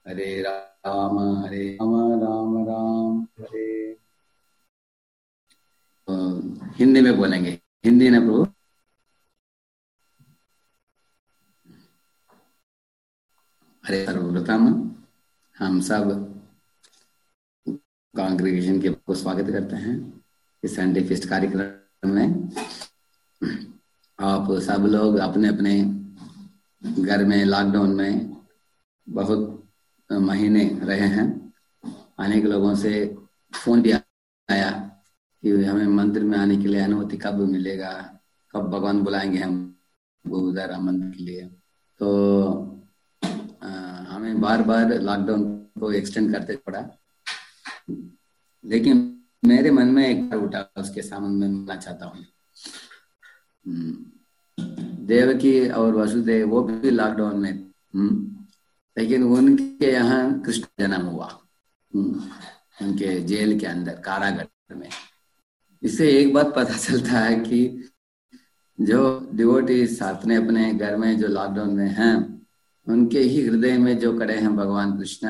हरे राम हरे राम राम राम हरे। तो हिंदी में बोलेंगे। हिंदी ना प्रभु। हरे सर्वप्रथम हम सब कांग्रेगेशन के को स्वागत करते हैं इस संडे फेस्ट कार्यक्रम में। आप सब लोग अपने अपने घर में लॉकडाउन में बहुत महीने रहे हैं। अनेक लोगों से फोन भी आया कि हमें मंदिर में आने के लिए अनुमति कब मिलेगा, कब भगवान बुलाएंगे हम उधर मंदिर के लिए। तो हमें बार बार लॉकडाउन को एक्सटेंड करते पड़ा, लेकिन मेरे मन में एक बार उठा, उसके सामने में मिलना चाहता हूँ। देवकी और वसुदेव वो भी लॉकडाउन में, लेकिन उनके यहाँ कृष्ण जन्म हुआ, उनके जेल के अंदर कारागार में। इससे एक बात पता चलता है कि जो डिवोटीज अपने अपने घर में जो लॉकडाउन में हैं, उनके ही हृदय में जो खड़े हैं भगवान कृष्ण,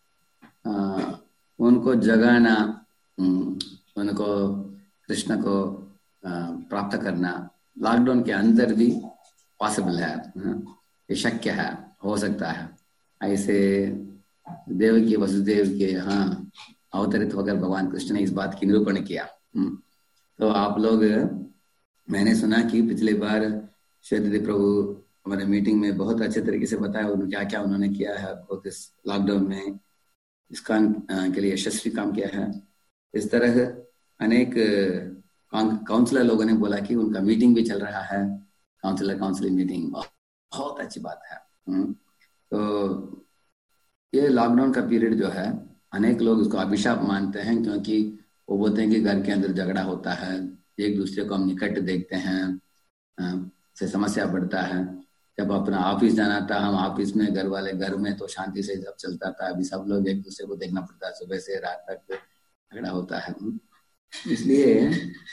उनको जगाना, उनको कृष्ण को प्राप्त करना लॉकडाउन के अंदर भी पॉसिबल है, ये शक्य है, हो सकता है। ऐसे देवकी वसुदेव के यहाँ अवतरित होकर भगवान कृष्ण ने इस बात की निरूपण किया। तो आप लोग, मैंने सुना कि पिछले बार श्वेत प्रभु हमारे मीटिंग में बहुत अच्छे तरीके से बताया उन्होंने क्या क्या उन्होंने किया है, बहुत इस लॉकडाउन में इस काम के लिए यशस्वी काम किया है। इस तरह अनेक काउंसलर लोगों ने बोला कि उनका मीटिंग भी चल रहा है, काउंसलिंग मीटिंग, बहुत अच्छी बात है। तो ये लॉकडाउन का पीरियड जो है, अनेक लोग उसको अभिशाप मानते हैं, क्योंकि वो बोलते हैं कि घर के अंदर झगड़ा होता है, एक दूसरे को हम निकट देखते हैं, से समस्या बढ़ता है। जब अपना ऑफिस जाना था, हम ऑफिस में, घर वाले घर में तो शांति से जब चलता था, अभी सब लोग एक दूसरे को देखना पड़ता है, सुबह से रात तक झगड़ा होता है। इसलिए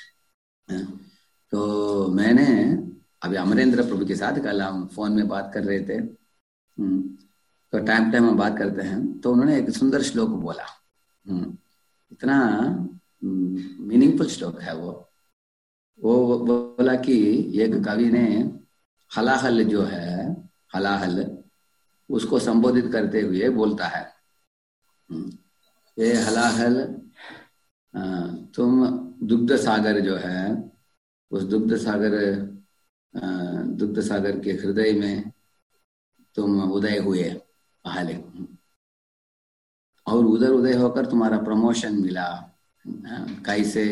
तो मैंने अभी अमरेंद्र प्रभु के साथ कल हम फोन में बात कर रहे थे, तो टाइम टाइम हम बात करते हैं, तो उन्होंने एक सुंदर श्लोक बोला, इतना मीनिंगफुल श्लोक है वो बोला कि एक कवि ने हलाहल जो है, हलाहल उसको संबोधित करते हुए बोलता है, ये हलाहल तुम दुग्ध सागर जो है, उस दुग्ध सागर के हृदय में तुम उदय हुए पहले, और उधर उदय होकर तुम्हारा प्रमोशन मिला। कैसे?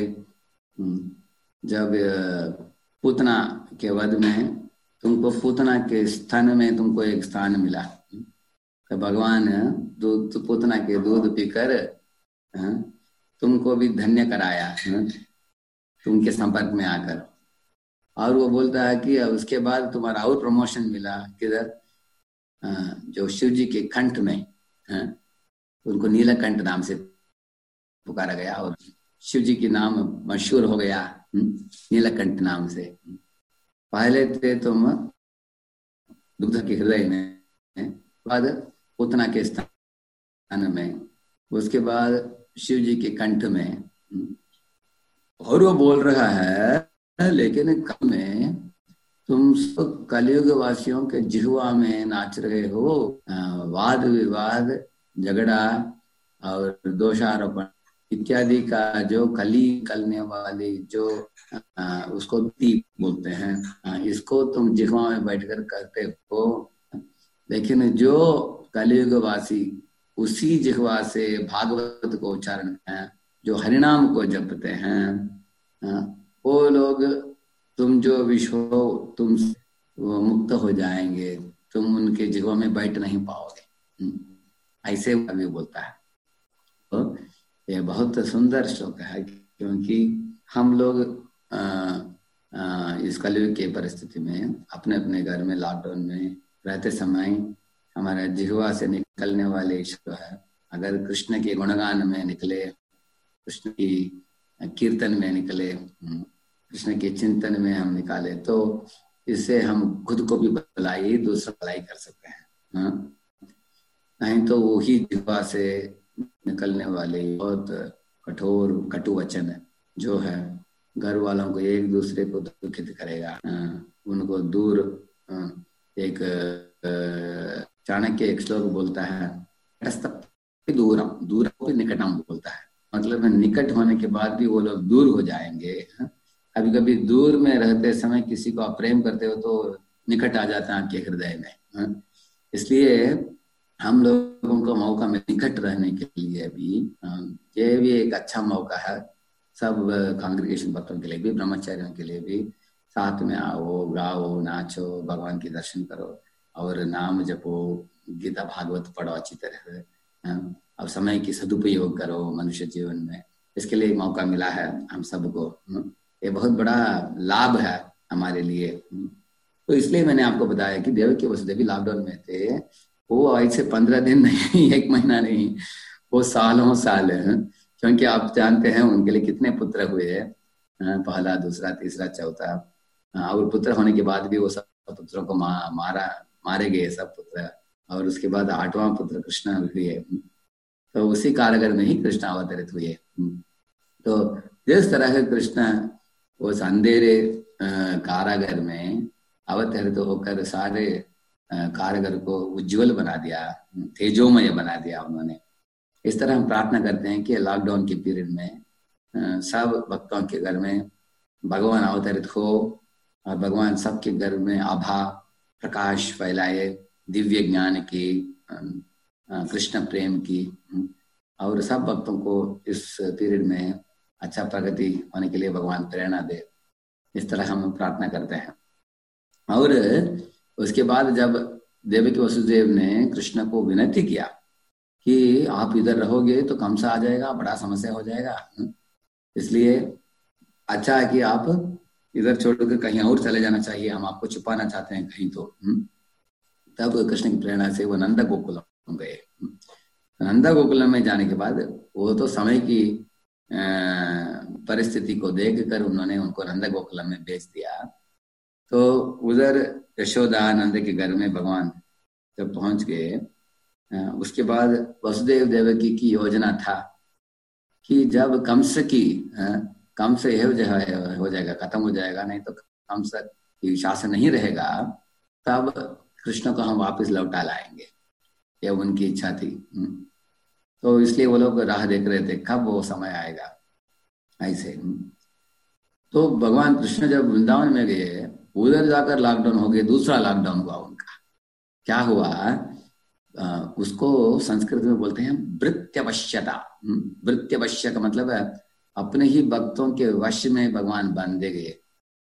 जब पूतना के वध में तुमको पूतना के स्थान में तुमको एक स्थान मिला, तो भगवान दूध, पूतना के दूध पीकर तुमको भी धन्य कराया, तुमके संपर्क में आकर। और वो बोलता है कि उसके बाद तुम्हारा और प्रमोशन मिला, किधर? जो शिव जी के कंठ में, उनको नीलकंठ नाम से पुकारा गया, और शिव जी के नाम मशहूर हो गया नीलकंठ नाम से। पहले थे तुम दुग्ध के हृदय में, बाद पूतना के स्थान में, उसके बाद शिव जी के कंठ में। और वो बोल रहा है, लेकिन कल में तुम सब कलयुग वासियों के जिह्वा में नाच रहे हो, वाद विवाद, झगड़ा और दोषारोपण इत्यादि का जो कली करने वाली जो उसको दीप बोलते हैं, इसको तुम जिह्वा में बैठकर करते हो। लेकिन जो कलयुग वासी उसी जिह्वा से भागवत को उच्चारण है, जो हरिनाम को जपते हैं, वो लोग, तुम जो विश्व हो, तुम वो मुक्त हो जाएंगे, तुम उनके जिह्वा में बैठ नहीं पाओगे। ऐसे कवि बोलता है। तो ये बहुत सुंदर श्लोक है, क्योंकि हम लोग इस कलयुग की परिस्थिति में अपने अपने घर में लॉकडाउन में रहते समय हमारे जिह्वा से निकलने वाले शब्द है, अगर कृष्ण के गुणगान में निकले, कृष्ण की कीर्तन में निकले, कृष्ण के चिंतन में हम निकाले, तो इससे हम खुद को भी भलाई, दूसरा भलाई कर सकते हैं। नहीं तो वो ही जिह्वा से निकलने वाले बहुत कठोर कटु वचन है जो है घर वालों को एक दूसरे को दुखित करेगा, उनको दूर। एक चाणक्य एक श्लोक बोलता है, दूरम दूर निकटम बोलता है, मतलब निकट होने के बाद भी वो लोग दूर हो जाएंगे। कभी कभी दूर में रहते समय किसी को आप प्रेम करते हो तो निकट आ जाता है आपके हृदय में। इसलिए हम लोगों को मौका में निकट रहने के लिए भी ये भी एक अच्छा मौका है, सब कांग्रेगेशन भक्तों के लिए भी, ब्रह्मचारियों के लिए भी। साथ में आओ, गाओ, नाचो, भगवान के दर्शन करो और नाम जपो, गीता भागवत पढ़ो अच्छी तरह से। अब समय की सदुपयोग करो मनुष्य जीवन में, इसके लिए एक मौका मिला है हम सबको। ये बहुत बड़ा लाभ है हमारे लिए। तो इसलिए मैंने आपको बताया कि देवकी वसुदेवी लॉकडाउन में थे। वो आज से 15 दिन नहीं, 1 महीना नहीं, वो सालों साल है। क्योंकि आप जानते हैं उनके लिए कितने पुत्र हुए, पहला, दूसरा, तीसरा, चौथा, और पुत्र होने के बाद भी वो सब पुत्रों को मारे गए सब पुत्र। और उसके बाद 8वां पुत्र कृष्ण हुए, तो उसी कारागार में ही कृष्ण अवतरित हुए। तो जिस तरह से कृष्ण उस अंधेरे कारागार में अवतरित होकर सारे कारागार को उज्जवल बना दिया, तेजोमय बना दिया उन्होंने। इस तरह हम प्रार्थना करते हैं कि लॉकडाउन के पीरियड में सब भक्तों के घर में भगवान अवतरित हो और भगवान सबके घर में आभा प्रकाश फैलाए, दिव्य ज्ञान की, कृष्ण प्रेम की, और सब भक्तों को इस पीरियड में अच्छा प्रगति होने के लिए भगवान प्रेरणा दे। इस तरह हम प्रार्थना करते हैं। और उसके बाद जब देवकी वसुदेव ने कृष्ण को विनती किया कि आप इधर रहोगे तो कंस आ जाएगा, बड़ा समस्या हो जाएगा, इसलिए अच्छा है कि आप इधर छोड़कर कहीं और चले जाना चाहिए, हम आपको छुपाना चाहते हैं कहीं। तो तब कृष्ण की प्रेरणा से वो नंदा गोकुलम गए। नंदा गोकुलम में जाने के बाद वो तो समय की परिस्थिति को देखकर उन्होंने उनको नंदा गोकुलम में भेज दिया। तो उधर यशोदा नंद के घर में भगवान जब पहुंच गए, उसके बाद वसुदेव देवकी की योजना था कि जब कंस यह हो जाएगा, खत्म हो जाएगा, नहीं तो कंस की शासन नहीं रहेगा, तब कृष्ण को हम वापस लौटा लाएंगे, यह उनकी इच्छा थी। तो इसलिए वो लोग राह देख रहे थे कब वो समय आएगा ऐसे। तो भगवान कृष्ण जब वृंदावन में गए, उधर जाकर लॉकडाउन हो गए, दूसरा लॉकडाउन हुआ उनका। क्या हुआ, उसको संस्कृत में बोलते हैं वृत्यवश्यता। वृत्यवश्य का मतलब है अपने ही भक्तों के वश में भगवान बांधे गए।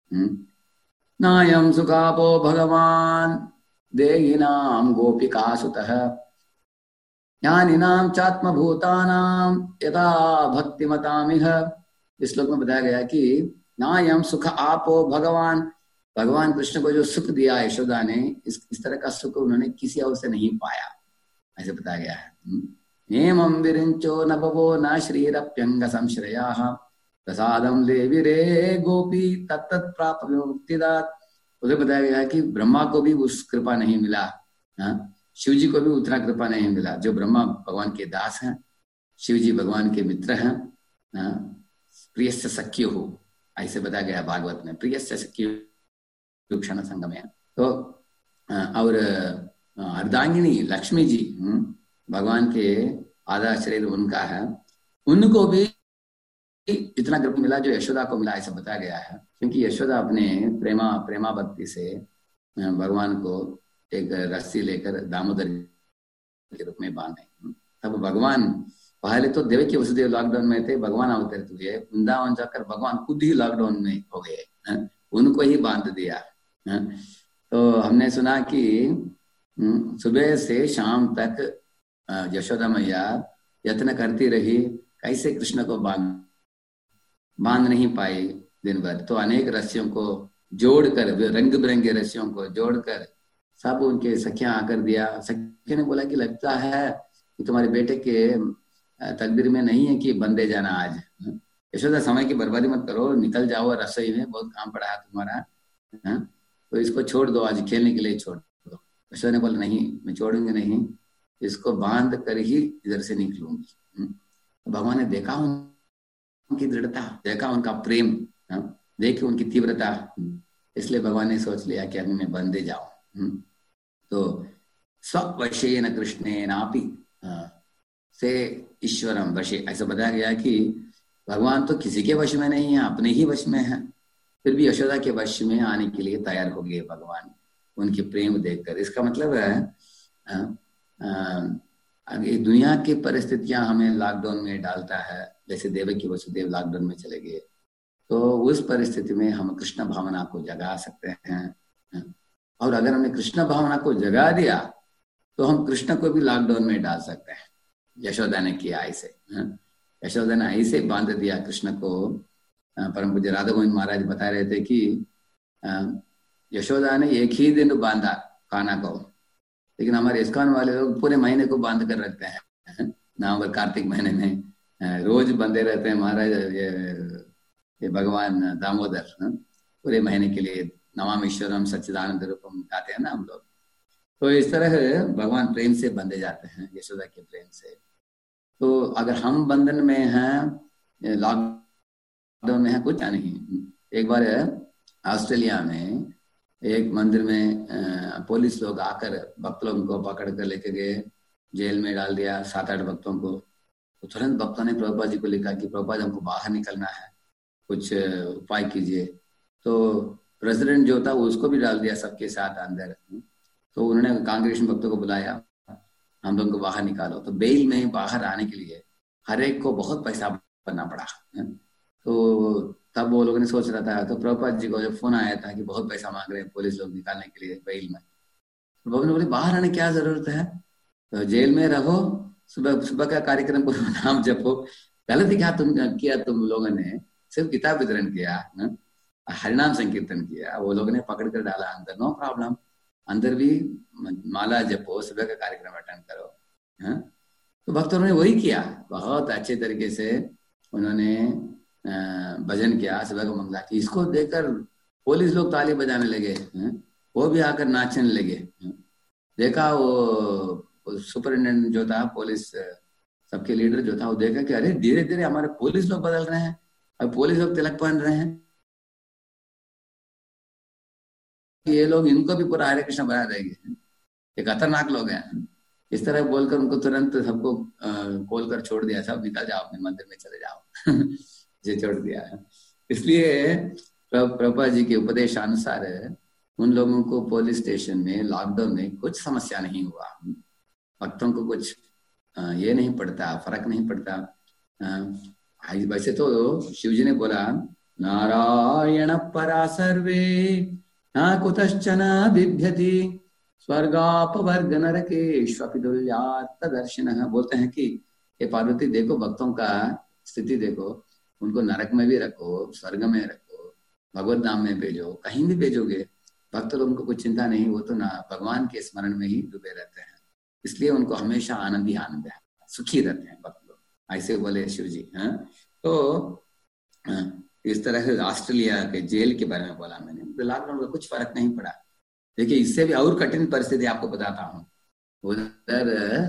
नायम सुखापो भगवान देहिनाम गोपिका सुतः ज्ञानिनाम चात्म भूतानाम यथा भक्तिमतामिह। इस श्लोक में बताया गया कि नायम सुख आपो भगवान, भगवान कृष्ण को जो सुख दिया यशोदा ने, इस तरह का सुख उन्होंने किसी और से नहीं पाया, ऐसे बताया गया है। नेमं विरिंचो नभवो न श्रीरप्यंग संश्रयाः प्रसादम देवी रे गोपी तत्तत् प्राप्त मुक्तिदात। उसे बताया गया कि ब्रह्मा को भी उस कृपा नहीं मिला, शिव जी को भी उतना कृपा नहीं मिला। जो ब्रह्मा भगवान के दास हैं, शिव जी भगवान के मित्र हैं, प्रियस्य सख्य हो, ऐसे बताया गया भागवत में, प्रियस्य सख्य क्षण संगम है। तो और अर्धांगिनी लक्ष्मी जी, भगवान के आधा शरीर उनका है, उनको भी इतना कृपा मिला जो यशोदा को मिला, ऐसा बताया गया है। क्योंकि यशोदा अपने प्रेमा भक्ति से भगवान को एक रस्सी लेकर दामोदर के रूप में बांधे। तब भगवान पहले तो देवकी वसुदेव लॉकडाउन में थे, भगवान अवतरित हुए, वृंदावन जाकर भगवान खुद ही लॉकडाउन में हो गए, उनको ही बांध दिया। तो हमने सुना कि सुबह से शाम तक यशोदा मैया यत्न करती रही, कैसे कृष्ण को बांध नहीं पाई दिन भर। तो अनेक रस्सियों को जोड़कर, रंग बिरंगे रस्सियों को जोड़कर सब उनके सखियां आकर दिया। सखिया ने बोला कि लगता है कि तुम्हारे बेटे के तकदीर में नहीं है कि बंदे जाना आज। यशोदा समय की बर्बादी मत करो, निकल जाओ रसोई में, बहुत काम पड़ा है तुम्हारा, तो इसको छोड़ दो, आज खेलने के लिए छोड़ दो। यशोदा ने बोला नहीं, मैं छोड़ूंगी नहीं, इसको बांध कर ही इधर से निकलूंगी। भगवान ने देखा उनकी दृढ़ता, देखा उनका प्रेम, देखी उनकी तीव्रता, इसलिए भगवान ने सोच लिया कि अभी मैं बंदे जाऊं। तो स्ववशेन कृष्णेनापि से ईश्वरम वशे, ऐसा बताया गया कि भगवान तो किसी के वश में नहीं है, अपने ही वश में है, फिर भी यशोदा के वश में आने के लिए तैयार हो गए भगवान उनके प्रेम देखकर। इसका मतलब है अगर दुनिया की परिस्थितियां हमें लॉकडाउन में डालता है, जैसे देवकी वसुदेव लॉकडाउन में चले गए, तो उस परिस्थिति में हम कृष्ण भावना को जगा सकते हैं। और अगर हमने कृष्ण भावना को जगा दिया तो हम कृष्ण को भी लॉकडाउन में डाल सकते हैं। यशोदा ने किया ऐसे, यशोदा ने ऐसे बांध दिया कृष्ण को। परम पूज्य राधा गोविंद महाराज बता रहे थे कि यशोदा ने एक ही दिन बांधा कान्हा को, लेकिन हमारे इस्कॉन वाले लोग पूरे महीने को बांध कर रखते हैं। नवंबर कार्तिक महीने में रोज बंधे रहते हैं महाराज ये भगवान दामोदर, पूरे महीने के लिए नमामीश्वरम सच्चिदानंद रूपम गाते हैं ना हम लोग। तो इस तरह भगवान प्रेम से बंधे जाते हैं, यशोदा के प्रेम से। तो अगर हम बंधन में हैं, लॉकडाउन में है, कुछ नहीं। एक बार ऑस्ट्रेलिया में एक मंदिर में पुलिस लोग आकर भक्त लोगों को पकड़ कर लेके गए, जेल में डाल दिया 7-8 भक्तों को। तो तुरंत भक्तों ने प्रभुपाद जी को लिखा कि प्रभुपाद हमको बाहर निकलना है, कुछ उपाय कीजिए। तो प्रेसिडेंट जो था उसको भी डाल दिया सबके साथ अंदर। तो उन्होंने कांग्रेशन भक्तों को बुलाया, हम लोगों को बाहर निकालो। तो बेल में बाहर आने के लिए हर एक को बहुत पैसा भरना पड़ा। तो तब वो लोगों ने सोच रहा था, तो प्रभुपाद जी को जब फोन आया था कि बहुत पैसा मांग रहे हैं पुलिस लोग निकालने के लिए बेल में, तो बाबू ने बोले बाहर आने क्या जरूरत है, तो जेल में रहो, सुबह सुबह का कार्यक्रम को नाम जपो। गलत क्या तुम लोगों ने सिर्फ किताब वितरण किया, हरिनाम संकीर्तन किया, वो लोगों ने पकड़ कर डाला अंदर, नो प्रॉब्लम, अंदर भी माला जपो, सुबह का कार्यक्रम अटेंड करो। तो भक्तों ने वही किया, बहुत अच्छे तरीके से उन्होंने भजन किया, सुबह को मंगला की। इसको देखकर पुलिस लोग ताली बजाने लगे, वो भी आकर नाचने लगे। देखा वो सुपरिटेंडेंट जो था, पुलिस सबके लीडर जो था, वो देखा कि अरे धीरे धीरे हमारे पुलिस लोग बदल रहे हैं, अब पुलिस लोग तिलक पहन रहे हैं, ये लोग इनको भी पूरा हरे कृष्ण बना देंगे, ये खतरनाक लोग हैं। इस तरह बोलकर उनको तुरंत सबको खोल कर छोड़ दिया, सब निकल जाओ अपने मंदिर में चले जाओ। ये छोड़ दिया है। इसलिए प्रभुपाद जी के उपदेशानुसार उन लोगों को पुलिस स्टेशन में लॉकडाउन में कुछ समस्या नहीं हुआ, भक्तों को कुछ ये नहीं पड़ता, फर्क नहीं पड़ता। वैसे तो शिव जी ने बोला नारायण परा सर्वे न कुतश्चन बिभ्यति स्वर्गापवर्ग नरकेष्वपि दुर्यात् दर्शनः। बोलते हैं कि ये पार्वती देखो भक्तों का स्थिति देखो, उनको नरक में भी रखो, स्वर्ग में रखो, भगवत धाम में भेजो, कहीं भी भेजोगे, भक्त लोगों को कुछ चिंता नहीं, वो तो ना भगवान के स्मरण में ही डूबे रहते हैं, इसलिए उनको हमेशा आनंद ही आनंद है, सुखी रहते हैं भक्त लोग, ऐसे बोले शिव जी। तो इस तरह से ऑस्ट्रेलिया के जेल के बारे में बोला मैंने, तो लॉकडाउन का कुछ फर्क नहीं पड़ा। देखिए इससे भी और कठिन परिस्थिति आपको बताता हूँ। उधर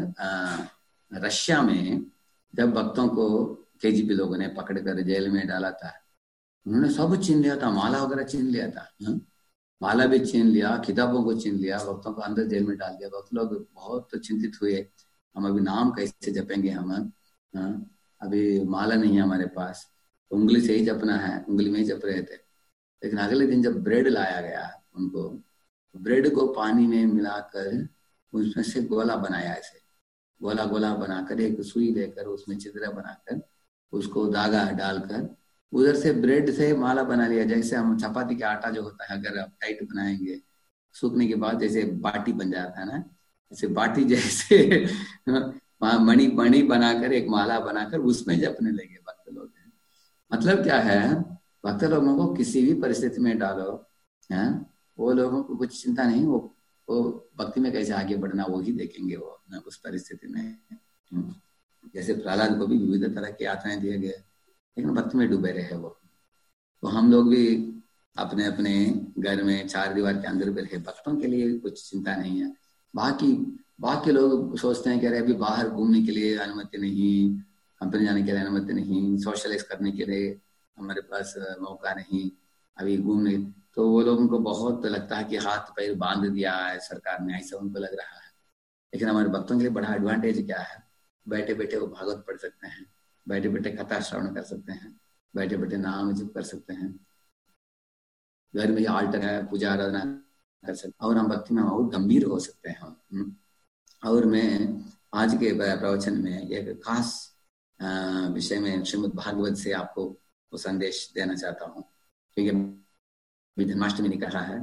रशिया में जब भक्तों को केजीबी लोगों ने पकड़ कर जेल में डाला था, उन्होंने सब छीन लिया था, माला वगैरह छीन लिया था, माला भी छीन लिया, किताबों को छीन लिया, भक्तों को अंदर जेल में डाल दिया। भक्त लोग बहुत चिंतित हुए, हम अभी नाम कैसे जपेंगे, हम अभी माला नहीं है हमारे पास, उंगली से ही जपना है, उंगली में ही जप रहे थे। लेकिन अगले दिन जब ब्रेड लाया गया उनको, ब्रेड को पानी में मिलाकर उसमें से गोला बनाया, ऐसे गोला गोला बनाकर एक सुई लेकर उसमें छिद्र बनाकर उसको धागा डालकर उधर से ब्रेड से माला बना लिया। जैसे हम चपाती का आटा जो होता है अगर आप टाइट बनाएंगे, सूखने के बाद जैसे बाटी बन जाता है ना, जैसे बाटी जैसे मणि मणि बनाकर एक माला बनाकर उसमें जपने लगे भक्त लोग। मतलब क्या है, भक्त लोगों को किसी भी परिस्थिति में डालो, वो लोगों को कुछ चिंता नहीं, वो भक्ति में कैसे आगे बढ़ना वो ही देखेंगे वो उस परिस्थिति में। जैसे प्रहलाद को भी विविध तरह की यात्राएं दिए गए, लेकिन भक्ति में डूबे रहे वो। तो हम लोग भी अपने अपने घर में 4 दीवार के अंदर भी रहे, भक्तों के लिए कुछ चिंता नहीं है। बाकी बाकी लोग सोचते हैं कि अरे अभी बाहर घूमने के लिए अनुमति नहीं, कंपनी जाने के लिए अनुमति नहीं, सोशलाइज करने के लिए हमारे पास मौका नहीं, अभी घूमने। तो वो लोगों को बहुत लगता है कि हाथ पैर बांध दिया है सरकार ने, ऐसा उनको लग रहा है। लेकिन हमारे भक्तों के लिए बड़ा एडवांटेज क्या है, बैठे बैठे वो भागवत पढ़ सकते हैं, बैठे बैठे कथा श्रवण कर सकते हैं, बैठे बैठे नाम जप कर सकते हैं, घर में आल्टर है पूजा आराधना कर सकते हैं, और हम भक्ति में और गंभीर हो सकते हैं। और मैं आज के प्रवचन में एक खास विषय में श्रीमद् भागवत से आपको वो संदेश देना चाहता हूँ, क्योंकि जन्माष्टमी निकल रहा है,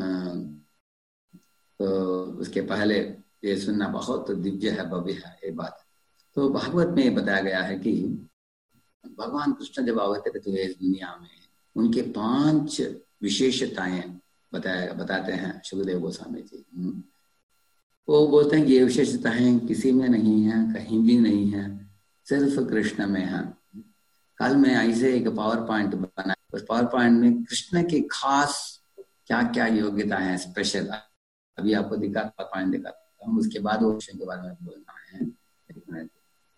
तो उसके पहले ये सुनना बहुत दिव्य है, भव्य है ये बात। तो भागवत में बताया गया है कि भगवान कृष्ण जब अवतरित हुए इस दुनिया में, उनके 5 विशेषताएं बताते हैं सुखदेव गोस्वामी जी। वो बोलते हैं कि ये विशेषताएं किसी में नहीं है, कहीं भी नहीं है, सिर्फ कृष्ण में है। कल मैं ऐसे एक पावर पॉइंट बना, उस पावर पॉइंट में कृष्ण की खास क्या क्या योग्यता है स्पेशल, अभी आपको पावर पॉइंट दिखाता हूँ, उसके बाद वो विषय के बारे में बोलना है। एक मिनट।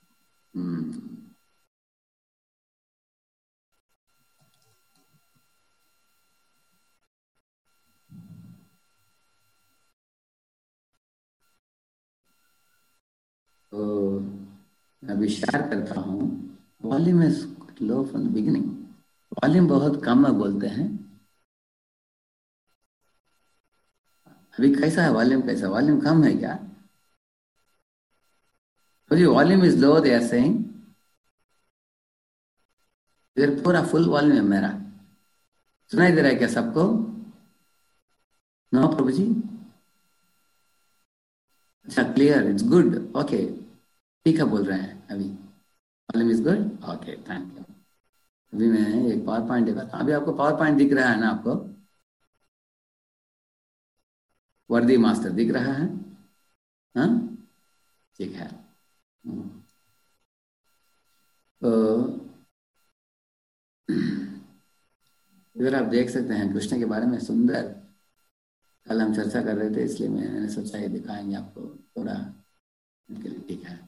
तो अभी शेयर करता हूँ। Volume is low from the beginning, volume बहुत कम है बोलते हैं। अभी कैसा है वॉल्यूम, कैसा वॉल्यूम कम है क्या? Volume is low they are saying, इधर पूरा फुल वॉल्यूम है मेरा, सुनाई दे रहा है क्या सबको? नो प्रभु जी, अच्छा क्लियर, इट्स गुड, ओके, ठीक है बोल रहे हैं अभी, volume is good, okay thank you. अभी मैं एक पावर पॉइंट दिखाता हूँ, अभी आपको पावर पॉइंट दिख रहा है ना? आपको वर्दी मास्टर दिख रहा है? हाँ ठीक है। तो इधर आप देख सकते हैं कृष्ण के बारे में सुंदर, कल हम चर्चा कर रहे थे, इसलिए मैंने सोचा ये दिखाएंगे आपको थोड़ा, ठीक है।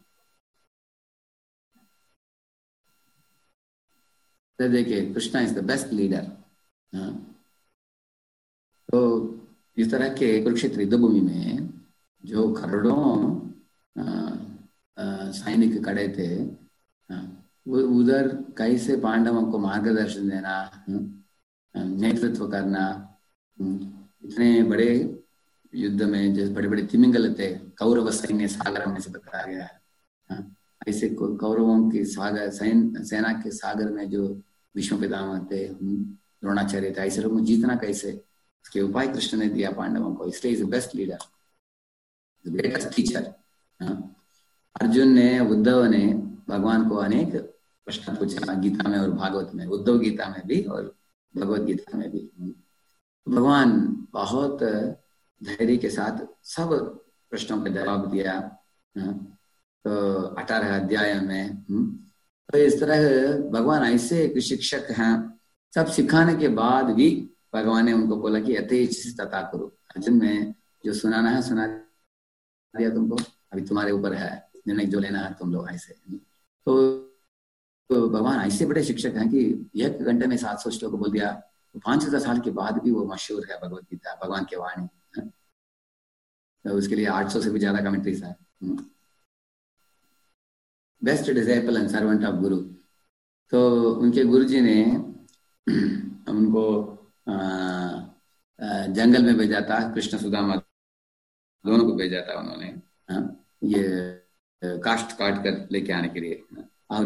तो देखिए Krishna is the best leader. तो इस तरह के कुरुक्षेत्र युद्ध भूमि में जो करोड़ों सैनिक खड़े थे, वो उधर कैसे पांडवों को मार्गदर्शन देना, नेतृत्व करना, इतने बड़े युद्ध में जैसे बड़े बड़े तिमिंगल थे, कौरव सैन्य सागर में से बताया गया है। ऐसे कौरवों की सागर सेना के सागर में जो भीष्म पितामह थे, द्रोणाचार्य थे, ऐसे लोगों को जीतना कैसे, उसके उपाय कृष्ण ने दिया पांडवों को, इसलिए is the best leader, greatest teacher. Arjun ने, उद्धव ने भगवान को अनेक प्रश्न पूछा गीता में और भागवत में, उद्धव गीता में भी और भगवत गीता में भी। भगवान बहुत धैर्य के साथ सब प्रश्नों का जवाब दिया। तो 18 अध्याय में तो इस तरह भगवान ऐसे एक शिक्षक हैं, सब सिखाने के बाद भी भगवान ने उनको बोला कि यथेच्छ तथा करो। अर्जुन में जो सुनाना है सुना दिया तुमको, अभी तुम्हारे ऊपर है निर्णय जो लेना है तुम लोग ऐसे। तो भगवान ऐसे बड़े शिक्षक हैं कि 1 घंटे में 700 श्लोक बोल दिया, 5,000 साल के बाद भी वो मशहूर है भगवत गीता, भगवान की वाणी। तो उसके लिए 800 से भी ज्यादा कमेंट्रीज है। Best disciple and servant of guru. तो उनके गुरु जी ने उनको जंगल में भेजा था, कृष्ण सुदामा दोनों को भेजा था उन्होंने, ये काष्ठ काट कर लेके आने के लिए, और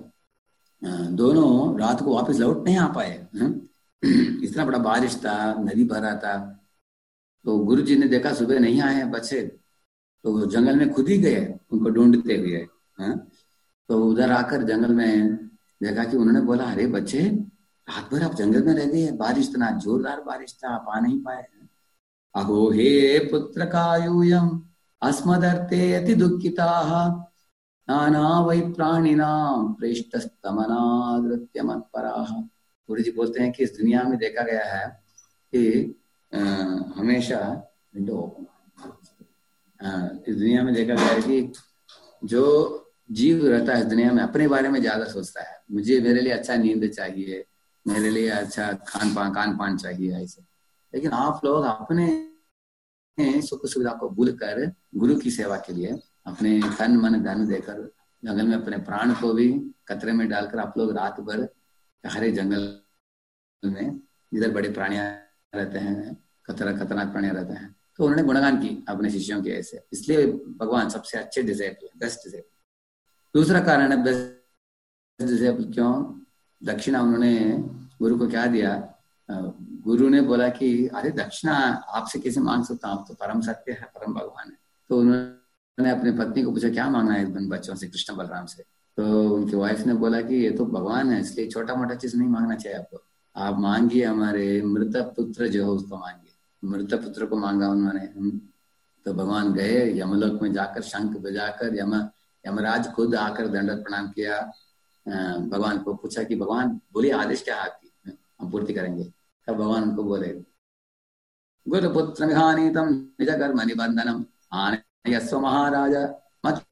दोनों रात को वापस लौट नहीं आ पाए। इतना बड़ा बारिश था, नदी भर रहा था। तो गुरु जी ने देखा सुबह नहीं आए बच्चे, तो जंगल में खुद ही गए उनको ढूंढते हुए। तो उधर आकर जंगल में देखा कि उन्होंने बोला, अरे बच्चे रात भर आप जंगल में रह गए, बारिश इतना जोरदार बारिश था, आप आ नहीं पाए। अहो हे पुत्र कायूयम अस्मदर्थे अति दुखिताः नाना वै प्राणिनाम प्रेष्टस्तमनादृत्य मत्पराः। गुरु जी बोलते हैं कि इस दुनिया में देखा गया है कि हमेशा विंडो ओपन, इस दुनिया में देखा गया है कि जो जीव रहता है इस दुनिया में अपने बारे में ज्यादा सोचता है, मुझे मेरे लिए अच्छा नींद चाहिए, मेरे लिए अच्छा खान पान चाहिए ऐसे। लेकिन आप लोग अपने सुख सुविधा को भूल कर गुरु की सेवा के लिए अपने तन मन धन देकर जंगल में अपने प्राण को भी कतरे में डालकर आप लोग रात भर हरे जंगल में जिधर बड़े प्राणियां रहते हैं, खतरनाक प्राणियां रहते हैं, तो उन्होंने गुणगान की अपने शिष्यों के ऐसे, इसलिए भगवान सबसे अच्छे डिसेबल है, बेस्ट डिसेबल। दूसरा कारण है बेस्ट डिसेबल क्यों, दक्षिणा उन्होंने गुरु को क्या दिया, गुरु ने बोला कि अरे दक्षिणा आपसे कैसे मांग सकता हूँ, आप तो परम सत्य है, परम भगवान है। तो उन्होंने अपनी पत्नी को पूछा क्या मांगना है इन बच्चों से, कृष्ण बलराम से। तो उनकी वाइफ ने बोला कि ये तो भगवान है, इसलिए छोटा मोटा चीज नहीं मांगना चाहिए आपको, आप मांगिए हमारे मृत पुत्र जो है उसको मांगिए। मृत पुत्र को मांगा उन्होंने। तो भगवान गए यमलोक में जाकर शंख बजाकर यमराज खुद आकर दंडवत प्रणाम किया, भगवान को पूछा कि भगवान बोलिए आदेश क्या है आपकी, हम पूर्ति करेंगे। तब भगवान उनको बोले गुरुपुत्र विहानीतम निज कर्म निबंधनम आनयस्व महाराज मत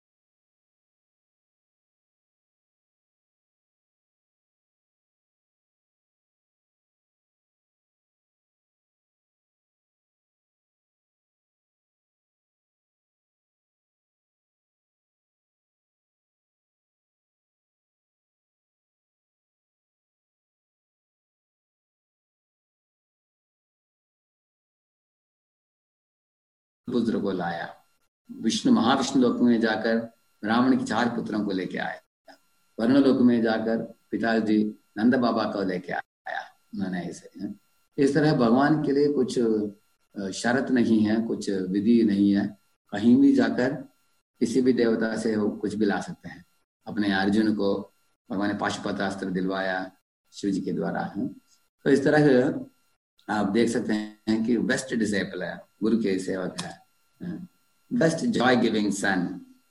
पुत्र को लाया। विष्णु महाविष्णु लोक में जाकर ब्राह्मण के 4 पुत्रों को लेके आया, वर्ण लोक में जाकर पिताजी नंद बाबा को लेके आया उन्होंने ऐसे। इस तरह भगवान के लिए कुछ शर्त नहीं है, कुछ विधि नहीं है, कहीं भी जाकर किसी भी देवता से वो कुछ भी ला सकते हैं। अपने अर्जुन को भगवान ने पाशुपतास्त्र दिलवाया शिव जी के द्वारा। तो इस तरह आप देख सकते हैं कि बेस्ट डिसेबल है, गुरु के सेवक है, बेस्ट जॉय गिविंग सन।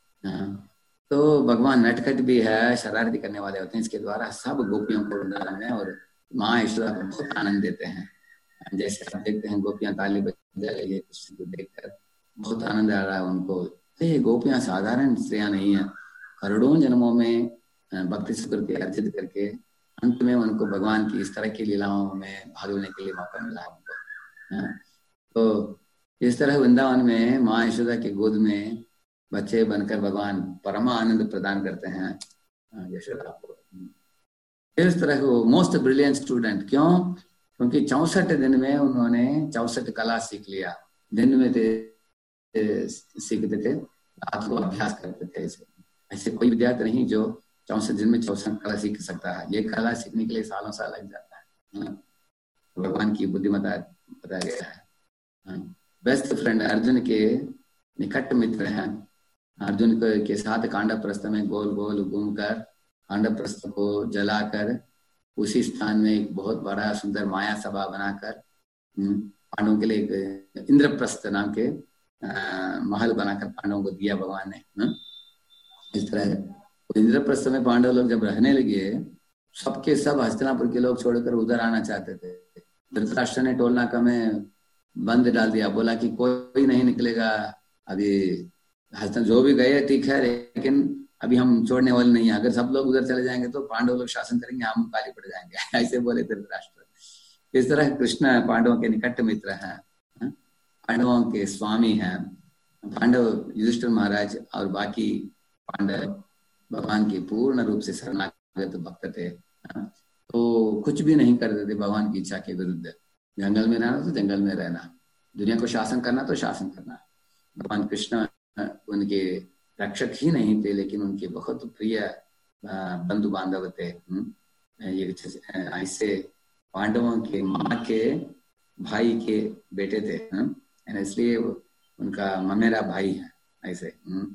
तो भगवान नटखट भी है, शरारती करने वाले होते हैं, इसके द्वारा सब गोपियों को में और माँ ईश्वरा को बहुत आनंद देते हैं। जैसे आप देखते हैं गोपियां ताली बजा रही है कृष्ण को देखकर, बहुत आनंद आ रहा है उनको। तो ये गोपियां साधारण स्त्रियां नहीं है, करोड़ों जन्मों में भक्ति सुकृति अर्जित करके अंत में उनको भगवान की इस तरह की लीलाओं में भाग लेने के लिए मौका मिला उनको। तो इस तरह वृंदावन में माँ यशोदा की गोद में बच्चे बनकर भगवान परम आनंद प्रदान करते हैं यशोदा को। इस तरह वो मोस्ट ब्रिलियंट स्टूडेंट क्यों, क्योंकि 64 दिन में उन्होंने 64 कला सीख लिया। दिन में सीखते थे, रात को अभ्यास करते थे। ऐसे कोई विद्यार्थी नहीं जो 64 दिन में 64 कला सीख सकता है। ये कला सीखने के लिए सालों साल लग जाता है। भगवान की बुद्धिमत्ता बताया गया है। बेस्ट फ्रेंड अर्जुन के निकट मित्र हैं। अर्जुन के साथ कांडप्रस्थ में गोल गोल घूमकर कांडप्रस्थ को जलाकर उसी स्थान में एक बहुत बड़ा सुंदर माया सभा बनाकर पांडवों के लिए एक इंद्रप्रस्थ नाम के महल बनाकर पांडवों को दिया भगवान ने। इस तरह इंद्रप्रस्थ में पांडव लोग जब रहने लगे, सबके सब हस्तिनापुर के लोग छोड़कर उधर आना चाहते थे। धृतराष्ट्र ने टोल नाका में बंद डाल दिया, बोला कि कोई नहीं निकलेगा अभी, हस्तिन जो भी गए ठीक है, लेकिन अभी हम छोड़ने वाले नहीं है। अगर सब लोग उधर चले जाएंगे तो पांडव लोग शासन करेंगे, हम काली पड़ जाएंगे। ऐसे बोले धृतराष्ट्र। इस तरह कृष्ण पांडवों के निकट मित्र हैं, पांडवों के स्वामी हैं। पांडव युधिष्ठिर महाराज और बाकी पांडव भगवान के पूर्ण रूप से शरणागत भक्त थे। तो कुछ भी नहीं करते थे भगवान की इच्छा के विरुद्ध। जंगल में रहना तो जंगल में रहना, दुनिया को शासन करना तो शासन करना। भगवान कृष्ण उनके रक्षक ही नहीं थे, लेकिन उनके बहुत प्रिय बंधु बांधव थे। ये ऐसे पांडवों के माँ के भाई के बेटे थे, इसलिए उनका ममेरा भाई है ऐसे।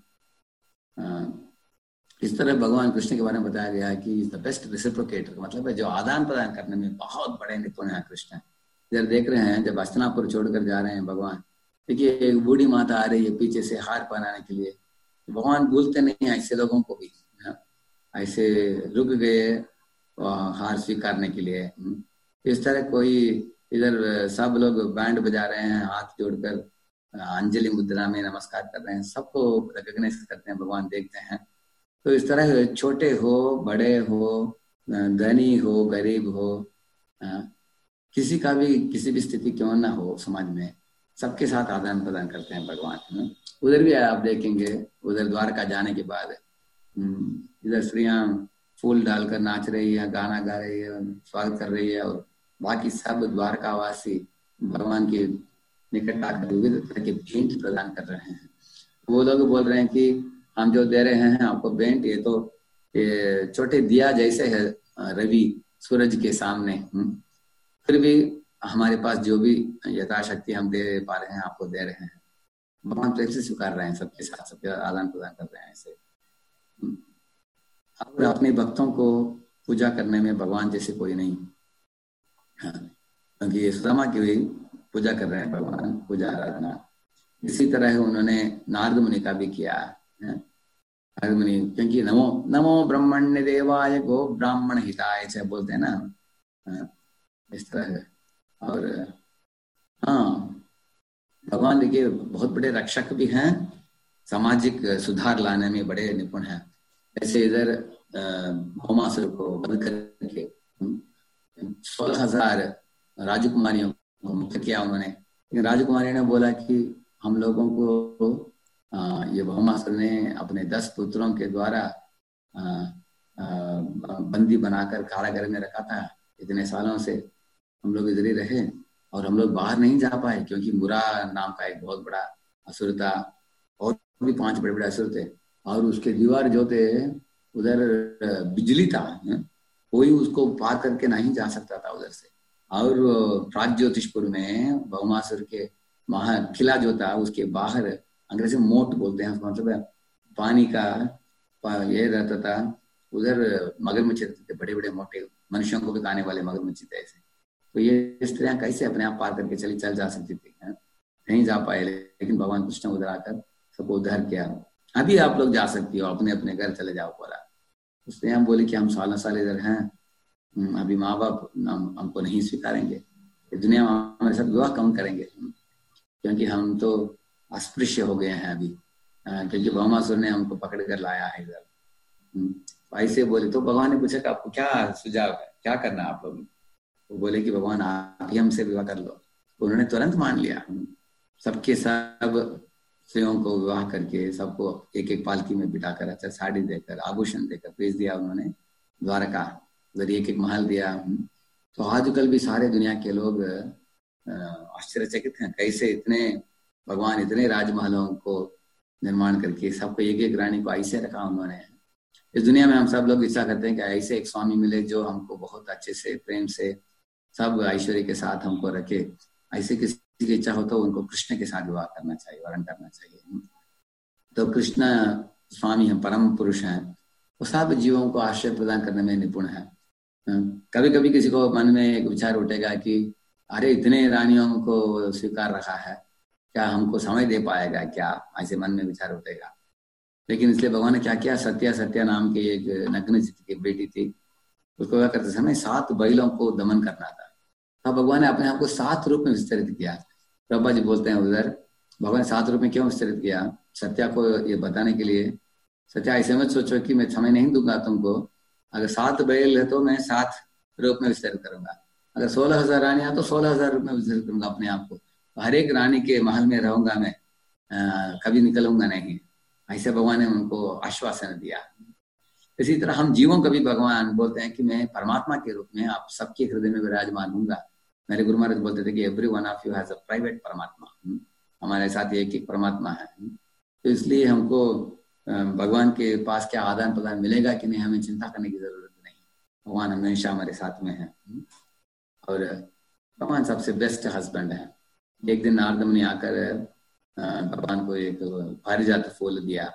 इस तरह भगवान कृष्ण के बारे में बताया गया है कि द बेस्ट रेसिप्रोकेटर, मतलब है जो आदान प्रदान करने में बहुत बड़े निपुण है कृष्ण। इधर देख रहे हैं जब हस्तिनापुर छोड़कर जा रहे हैं भगवान, देखिए एक बूढ़ी माता आ रही है पीछे से हार पहनाने के लिए। भगवान भूलते नहीं ऐसे लोगों को भी, ऐसे रुक गए हार स्वीकारने के लिए। इस तरह कोई इधर सब लोग बैंड बजा रहे हैं हाथ जोड़कर अंजलि मुद्रा में नमस्कार कर रहे हैं, सबको रिकॉग्नाइज करते हैं, भगवान देखते हैं। तो इस तरह छोटे हो बड़े हो, धनी हो गरीब हो, किसी का भी किसी भी स्थिति क्यों ना हो समाज में, सबके साथ आदान प्रदान करते हैं भगवान। उधर भी आप देखेंगे, उधर द्वारका जाने के बाद इधर स्त्रियां फूल डालकर नाच रही है, गाना गा रही है, स्वागत कर रही है, और बाकी सब द्वारकावासी भगवान के निकट आकर विविध तरह के भेंट प्रदान कर रहे हैं। वो लोग बोल रहे हैं कि हम जो दे रहे हैं आपको भेंट, ये तो ये छोटे दिया जैसे है रवि सूरज के सामने, फिर भी हमारे पास जो भी यथाशक्ति हम दे पा रहे हैं आपको दे रहे हैं। भगवान प्रेम से स्वीकार रहे हैं, सबके साथ सबके आदान प्रदान कर रहे हैं ऐसे। और अपने भक्तों को पूजा करने में भगवान जैसे कोई नहीं, क्योंकि ये सुदामा की भी पूजा कर रहे हैं भगवान, पूजा आराधना। इसी तरह उन्होंने नारद मुनि का भी किया है। नारद मुनि क्योंकि नमो नमो ब्रह्मण्य देवाय गो ब्राह्मण हिताय से बोलते हैं ना, इस तरह। और हाँ, भगवान देखिए बहुत बड़े रक्षक भी हैं, सामाजिक सुधार लाने में बड़े निपुण हैं। ऐसे इधर भौमासुर को वध करके 16,000 राजकुमारियों को मुक्त किया उन्होंने। लेकिन राजकुमारी ने बोला कि हम लोगों को ये भौमासुर ने अपने 10 पुत्रों के द्वारा बंदी बनाकर कारागार में रखा था। इतने सालों से हम लोग इधर ही रहे और हम लोग बाहर नहीं जा पाए, क्योंकि मुरा नाम का एक बहुत बड़ा असुर था, और भी 5 बड़े बड़े असुर थे, और उसके दीवार जो थे उधर बिजली था, कोई उसको पार करके नहीं जा सकता था उधर से। और प्राग्ज्योतिषपुर में भौमासुर के किला जो था उसके बाहर अंग्रेजी में मोट बोलते हैं, मतलब पानी का ये रहता था। उधर मगरमच्छ रहते थे, बड़े बड़े मोटे, मनुष्यों को भी खाने वाले मगरमच्छ थे ऐसे। तो ये स्त्रियां कैसे अपने आप पार करके चल जा सकती थी, नहीं जा पाए, लेकिन भगवान कृष्ण उधर आकर सबको उद्धार किया। अभी आप लोग जा सकती हो, अपने अपने घर चले जाओ बोला। स्त्रियां बोली कि हम सालों साल इधर हैं, अभी माँ बाप हमको नहीं स्वीकारेंगे, दुनिया में हमारे साथ विवाह कम करेंगे, क्योंकि हम तो अस्पृश्य हो गए हैं अभी, क्योंकि भौमासुर ने हमको पकड़ कर लाया है इधर। ऐसे बोले तो भगवान ने पूछा कि आपको क्या सुझाव है, क्या करना आप लोग? वो बोले कि भगवान आप ही हमसे विवाह कर लो। उन्होंने तुरंत मान लिया। सबके सब स्त्रियों को विवाह करके सबको एक एक पालकी में बिठाकर अच्छा साड़ी देकर आभूषण देकर भेज दिया उन्होंने द्वारका, उधर एक एक महल दिया। तो आजकल भी सारे दुनिया के लोग आश्चर्यचकित हैं, कैसे इतने भगवान इतने राजमहलों को निर्माण करके सबको एक एक रानी को ऐसे रखा उन्होंने। इस दुनिया में हम सब लोग इच्छा करते हैं कि ऐसे एक स्वामी मिले जो हमको बहुत अच्छे से प्रेम से सब ऐश्वर्य के साथ हमको रखे। ऐसे किसी की इच्छा हो तो उनको कृष्ण के साथ विवाह करना चाहिए, वर्ण करना चाहिए। तो कृष्ण स्वामी हैं, परम पुरुष हैं, वो सब जीवों को आश्रय प्रदान करने में निपुण है। कभी कभी किसी को मन में एक विचार उठेगा कि अरे इतने रानियों को स्वीकार रखा है, क्या हमको समय दे पाएगा क्या, ऐसे मन में विचार उठेगा। लेकिन इसलिए भगवान ने क्या किया, सत्या नाम की एक नग्नजित की बेटी थी, उसको क्या करते समय 7 बैलों को दमन करना था। तब भगवान ने अपने आप को 7 रूप में विस्तरित किया। प्रभा जी बोलते हैं उधर भगवान 7 रूप में क्यों विस्तरित किया, सत्या को ये बताने के लिए। सत्या ऐसे मत सोचो कि मैं समय नहीं दूंगा तुमको, अगर 7 बैल है तो मैं 7 रूप में विस्तरित करूंगा, अगर 16,000 रानियां तो 16,000 रूप में विस्तरित करूंगा अपने आप को, हर एक रानी के महल में रहूंगा मैं, कभी निकलूंगा नहीं। ऐसे भगवान ने उनको आश्वासन दिया। इसी तरह हम जीवों को भी भगवान बोलते हैं कि मैं परमात्मा के रूप में आप सबके हृदय में विराजमान हूंगा। मेरे गुरु महाराज बोलते थे कि every one of you has a private Paramatma, हमारे साथ एक एक परमात्मा है। तो इसलिए हमको भगवान के पास क्या आदान प्रदान मिलेगा कि नहीं, हमें चिंता करने की जरूरत नहीं, भगवान हमेशा हमारे साथ में है। और भगवान सबसे बेस्ट हस्बैंड है। एक दिन नारद मुनि आकर भगवान को एक पारिजात फूल दिया,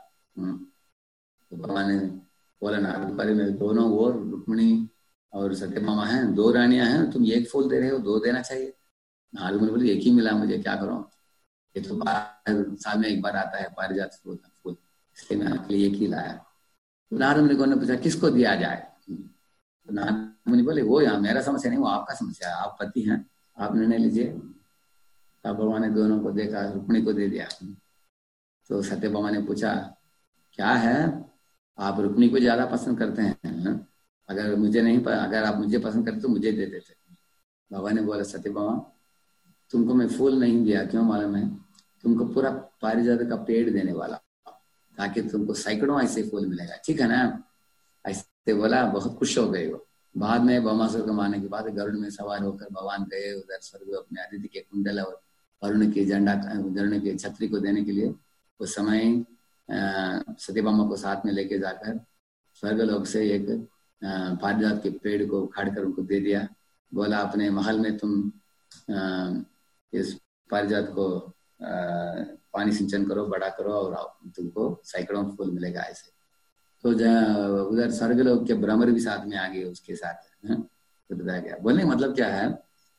तो भगवान ने बोला नारद परी में दोनों और रुक्मिणी और सत्यभामा हैं, 2 रानियां हैं, तुम एक फूल दे रहे हो, 2 देना चाहिए। नारद मुनि बोले एक ही मिला मुझे, क्या करूं, ये तो साल में एक बार आता है पारिजात फूल, इसलिए मैं आपके लिए एक ही लाया। तो नारद मुनि ने पूछा किसको दिया जाए, तो नारद मुनि बोले वो यहाँ मेरा समस्या नहीं, वो आपका समस्या है, आप पति हैं, आप निर्णय लीजिए। तब भगवान ने दोनों को देखा, रुक्मिणी को दे दिया। तो सत्यभामा ने पूछा, क्या है, आप रुक्मिणी को ज्यादा पसंद करते हैं? अगर मुझे नहीं, अगर आप मुझे पसंद करते तो मुझे दे देते। भगवान ने बोला, सत्यभामा तुमको मैं फूल नहीं दिया, क्यों मालूम है? तुमको पूरा पारिजात का पेड़ देने वाला, ताकि तुमको सैकड़ों ऐसे फूल मिलेगा, ठीक है ना? ऐसे बोला, बहुत खुश हो गए वो। बाद में भौमासुर को मारने के बाद गरुड़ में सवार होकर भगवान गए उधर स्वर्ग, अपने अदिति के कुंडल और वरुण के झंडा, वरुण के छतरी को देने के लिए। उस समय सत्यभामा को साथ में लेके जाकर स्वर्गलोक से एक पारिजात के पेड़ को उखाड़ कर उनको दे दिया। बोला, अपने महल में तुम इस पारिजात को पानी सिंचन करो, बड़ा करो, और तुमको सैकड़ों फूल मिलेगा ऐसे। तो उधर स्वर्गलोक के भ्रमर भी साथ में आ गए उसके साथ। तो बताया गया, बोलने का मतलब क्या है,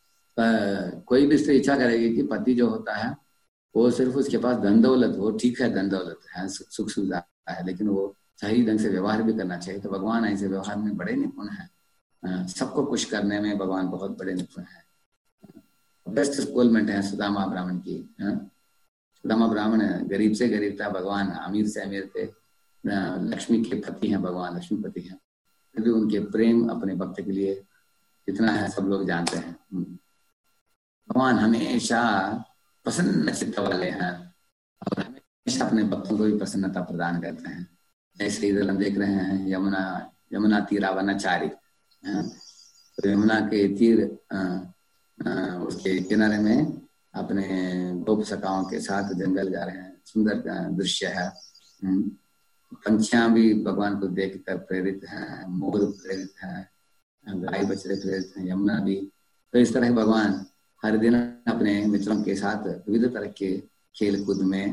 कोई भी स्त्री इच्छा करेगी कि पति जो होता है वो सिर्फ उसके पास धन दौलत हो, ठीक है, धन दौलत है, सुख सुविधा है, लेकिन वो सही ढंग से व्यवहार भी करना चाहिए। तो भगवान ऐसे व्यवहार में बड़े निपुण है, सबको खुश करने में भगवान बहुत बड़े निपुण है। बेस्ट स्कूलमेंट है सुदामा ब्राह्मण की। सुदामा ब्राह्मण गरीब से गरीब था, भगवान अमीर से अमीर थे, लक्ष्मी के पति हैं, भगवान लक्ष्मीपति हैं, फिर भी उनके प्रेम अपने भक्त के लिए कितना है सब लोग जानते हैं। भगवान हमेशा प्रसन्न चित्त वाले हैं और हमेशा अपने भक्तों को भी प्रसन्नता प्रदान करते हैं। जैसे इधर हम देख रहे हैं यमुना तीरावनाचारी, तो यमुना के तीर उसके किनारे में अपने गोप सखाओं के साथ जंगल जा रहे हैं, सुंदर दृश्य है। पंछियां भी भगवान को देखकर प्रेरित हैं, मोर प्रेरित हैं, गाय बछड़े प्रेरित हैं, यमुना भी। तो इस तरह भगवान हर दिन अपने मित्रों के साथ विविध तरह के खेल कूद में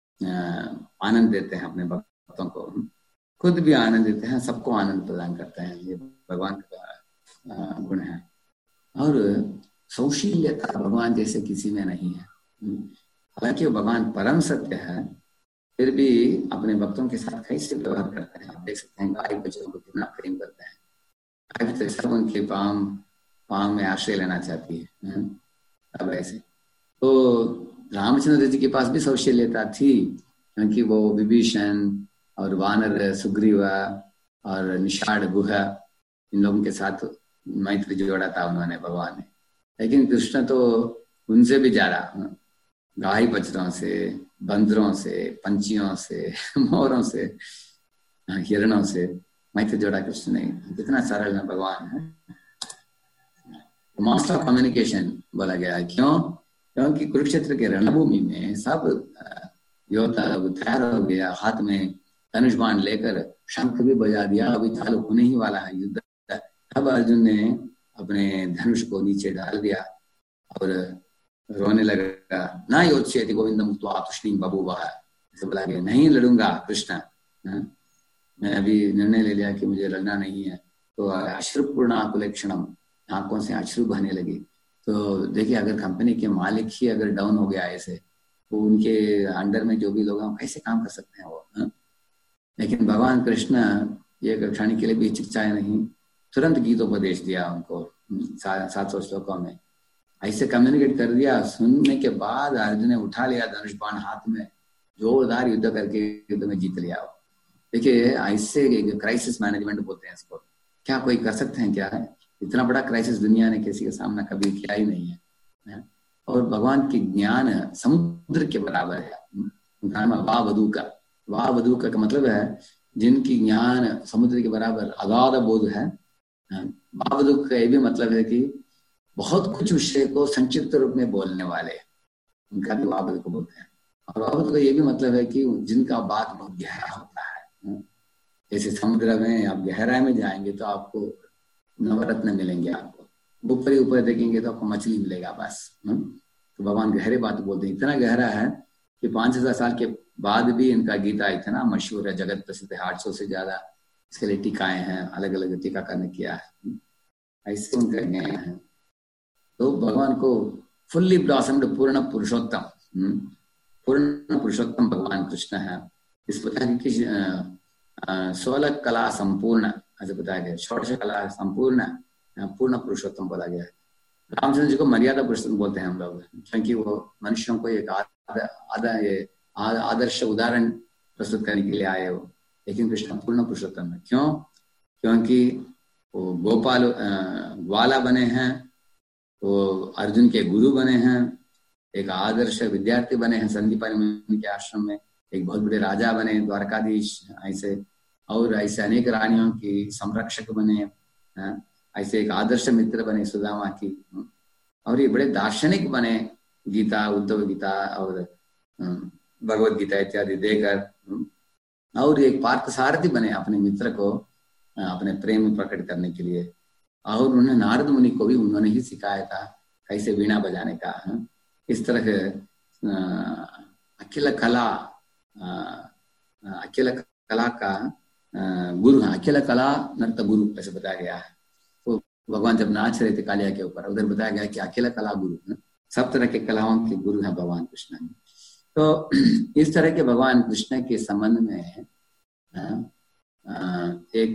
आनंद देते हैं अपने भक्तों को, खुद भी आनंद देते हैं, सबको आनंद प्रदान करते हैं। ये भगवान का गुण है। और सौशील्यता भगवान जैसे किसी में नहीं है। हालांकि भगवान परम सत्य है, फिर भी अपने भक्तों के साथ कैसे व्यवहार करते हैं। आप देख सकते हैं गाय बच्चों को कितना प्रेम करते हैं, गाय बच्चे सब उनके पाँव में आश्रय लेना चाहती है। अब ऐसे तो रामचंद्र जी के पास भी सौशील्यता थी, क्योंकि वो विभीषण और वानर सुग्रीवा और निषाद गुहा इन लोगों के साथ मैत्री जोड़ा था उन्होंने, भगवान ने। लेकिन कृष्ण तो उनसे भी ज्यादा गाय बछड़ों से, बंदरों से, पंछियों से, मोरों से, हिरणों से मैत्री जोड़ा कृष्ण ने। कितना सरल है भगवान है, मास्टर ऑफ कम्युनिकेशन बोला गया है। क्यों? क्योंकि कुरुक्षेत्र के रणभूमि में सब योद्धा तैयार हो गया, हाथ में धनुष बाण लेकर शंख भी बजा दिया, अभी चालू होने ही वाला है युद्ध। तब अर्जुन ने अपने धनुष को नीचे डाल दिया और रोने लगा। ना योत्स्यति गोविंदम त्वा तुष्णीम बभूवः, ऐसे बोला गया, नहीं लड़ूंगा कृष्ण, मैं अभी निर्णय ले लिया कि मुझे लड़ना नहीं है। तो अश्रुपूर्ण आकुलेक्षणम, आंखों से अश्रु बहने लगी। तो देखिए, अगर कंपनी के मालिक ही अगर डाउन हो गया ऐसे, तो उनके अंडर में जो भी लोग हैं कैसे काम कर सकते हैं वो। लेकिन भगवान कृष्ण ये क्षण के लिए भी हिचकिचाए नहीं, तुरंत गीतोपदेश दिया उनको 700 श्लोकों में, ऐसे कम्युनिकेट कर दिया। सुनने के बाद अर्जुन ने उठा लिया धनुष बाण हाथ में, जोरदार युद्ध करके युद्ध में जीत लिया। देखिए, ऐसे क्राइसिस मैनेजमेंट बोलते हैं इसको। क्या कोई कर सकते हैं क्या? इतना बड़ा क्राइसिस दुनिया ने किसी का सामना कभी किया ही नहीं है। और भगवान की ज्ञान समुद्र के बराबर है। वावधू का मतलब है जिनकी ज्ञान समुद्र के बराबर अगाध बोध है। वावधू का ये भी मतलब है कि बहुत कुछ विषय को संक्षिप्त रूप में बोलने वाले, उनका भी वावधू को बोलते हैं। और वावधू का ये भी मतलब है कि जिनका बात बहुत गहरा होता है। जैसे समुद्र में आप गहराई में जाएंगे तो आपको नवरत्न मिलेंगे, आपको ऊपर ही ऊपर देखेंगे तो आपको मछली मिलेगा बस। तो भगवान गहरे बात बोलते हैं, इतना गहरा है कि 5000 साल के बाद भी इनका गीता इतना मशहूर है, जगत प्रसिद्ध है। 800 से ज्यादा इसके लिए टीकाएं हैं, अलग अलग टीकाकार ने किया है, ऐसे उनका ज्ञान है। तो भगवान को फुल्ली ब्लॉसम्ड पूर्ण पुरुषोत्तम, पूर्ण पुरुषोत्तम भगवान कृष्ण है। इस प्रकार की 16 कला संपूर्ण ऐसे बताया गया, 16 कला संपूर्ण पूर्ण पुरुषोत्तम बोला गया है। रामचंद्र जी को मर्यादा पुरुषोत्तम बोलते हैं हम लोग, क्योंकि वो मनुष्यों को एक आदर्श उदाहरण प्रस्तुत करने के लिए आए हो। लेकिन कृष्ण पूर्ण पुरुषोत्तम है। क्यों? क्योंकि वो गोपाल ग्वाला बने हैं, वो अर्जुन के गुरु बने हैं, एक आदर्श विद्यार्थी बने हैं संदीपानि मुनि के आश्रम में, एक बहुत बड़े राजा बने द्वारकाधीश, ऐसे और ऐसे अनेक रानियों की संरक्षक बने, ऐसे एक आदर्श मित्र बने सुदामा की, और ये बड़े दार्शनिक बने, गीता, उद्धव गीता और भगवत गीता इत्यादि देकर, और एक पार्थसारथी बने अपने मित्र को अपने प्रेम प्रकट करने के लिए। और उन्होंने नारद मुनि को भी उन्होंने ही सिखाया था कैसे वीणा बजाने का। इस तरह अखिल कला का गुरु है, अखिल कला नर्त गुरु ऐसे बताया गया है। तो भगवान जब नाच रहे थे कालिया के ऊपर, उधर बताया गया कि अखिल कला गुरु, सब तरह के कलाओं के गुरु हैं भगवान कृष्ण। तो इस तरह के भगवान कृष्ण के संबंध में एक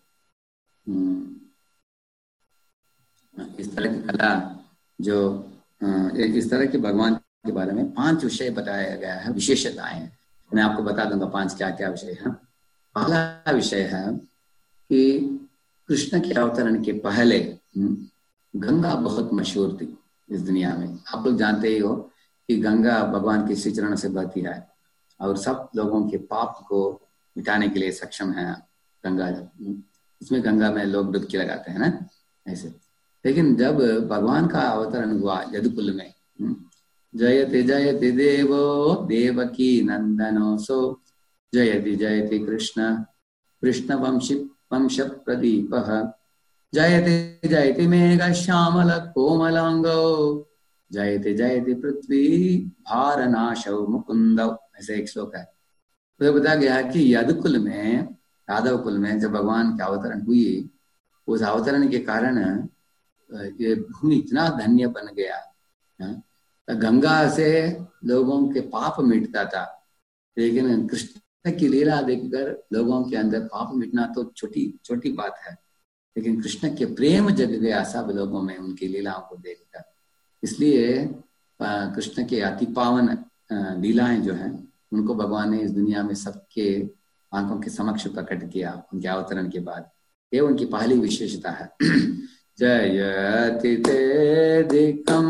इस तरह की कला जो इस तरह के भगवान के बारे में 5 विषय बताया गया है, विशेषताएं हैं। मैं आपको बता दूंगा 5 क्या क्या विषय है। पहला विषय है कि कृष्ण के अवतरण के पहले गंगा बहुत मशहूर थी इस दुनिया में। आप लोग जानते ही हो कि गंगा भगवान के श्री चरण से बहती है और सब लोगों के पाप को मिटाने के लिए सक्षम है गंगा। इसमें गंगा में लोग डुबकी लगाते हैं ना, ऐसे। लेकिन जब भगवान का अवतरण हुआ यदुकुल में, जयति जयति देवो देवकी नंदनोसो, जयति जयति कृष्ण कृष्ण वंश प्रदीपः, जयति जयति मेघ श्यामल कोमलांगो, जयति जयति पृथ्वी भारनाशौ मुकुंदौ, ऐसे एक श्लोक है। तो बताया गया कि यदुकुल में, यादव कुल में जब भगवान के अवतरण हुई, उस अवतरण के कारण ये भूमि इतना धन्य बन गया। गंगा से लोगों के पाप मिटता था, लेकिन कृष्ण की लीला देखकर लोगों के अंदर पाप मिटना तो छोटी छोटी बात है, लेकिन कृष्ण के प्रेम जग गया सब लोगों में उनकी लीलाओं को देखकर। इसलिए कृष्ण के अति पावन लीलाएं जो हैं उनको भगवान ने इस दुनिया में सबके आंखों के समक्ष प्रकट किया उनके अवतरण के बाद। ये उनकी पहली विशेषता है। जयति तेदिकं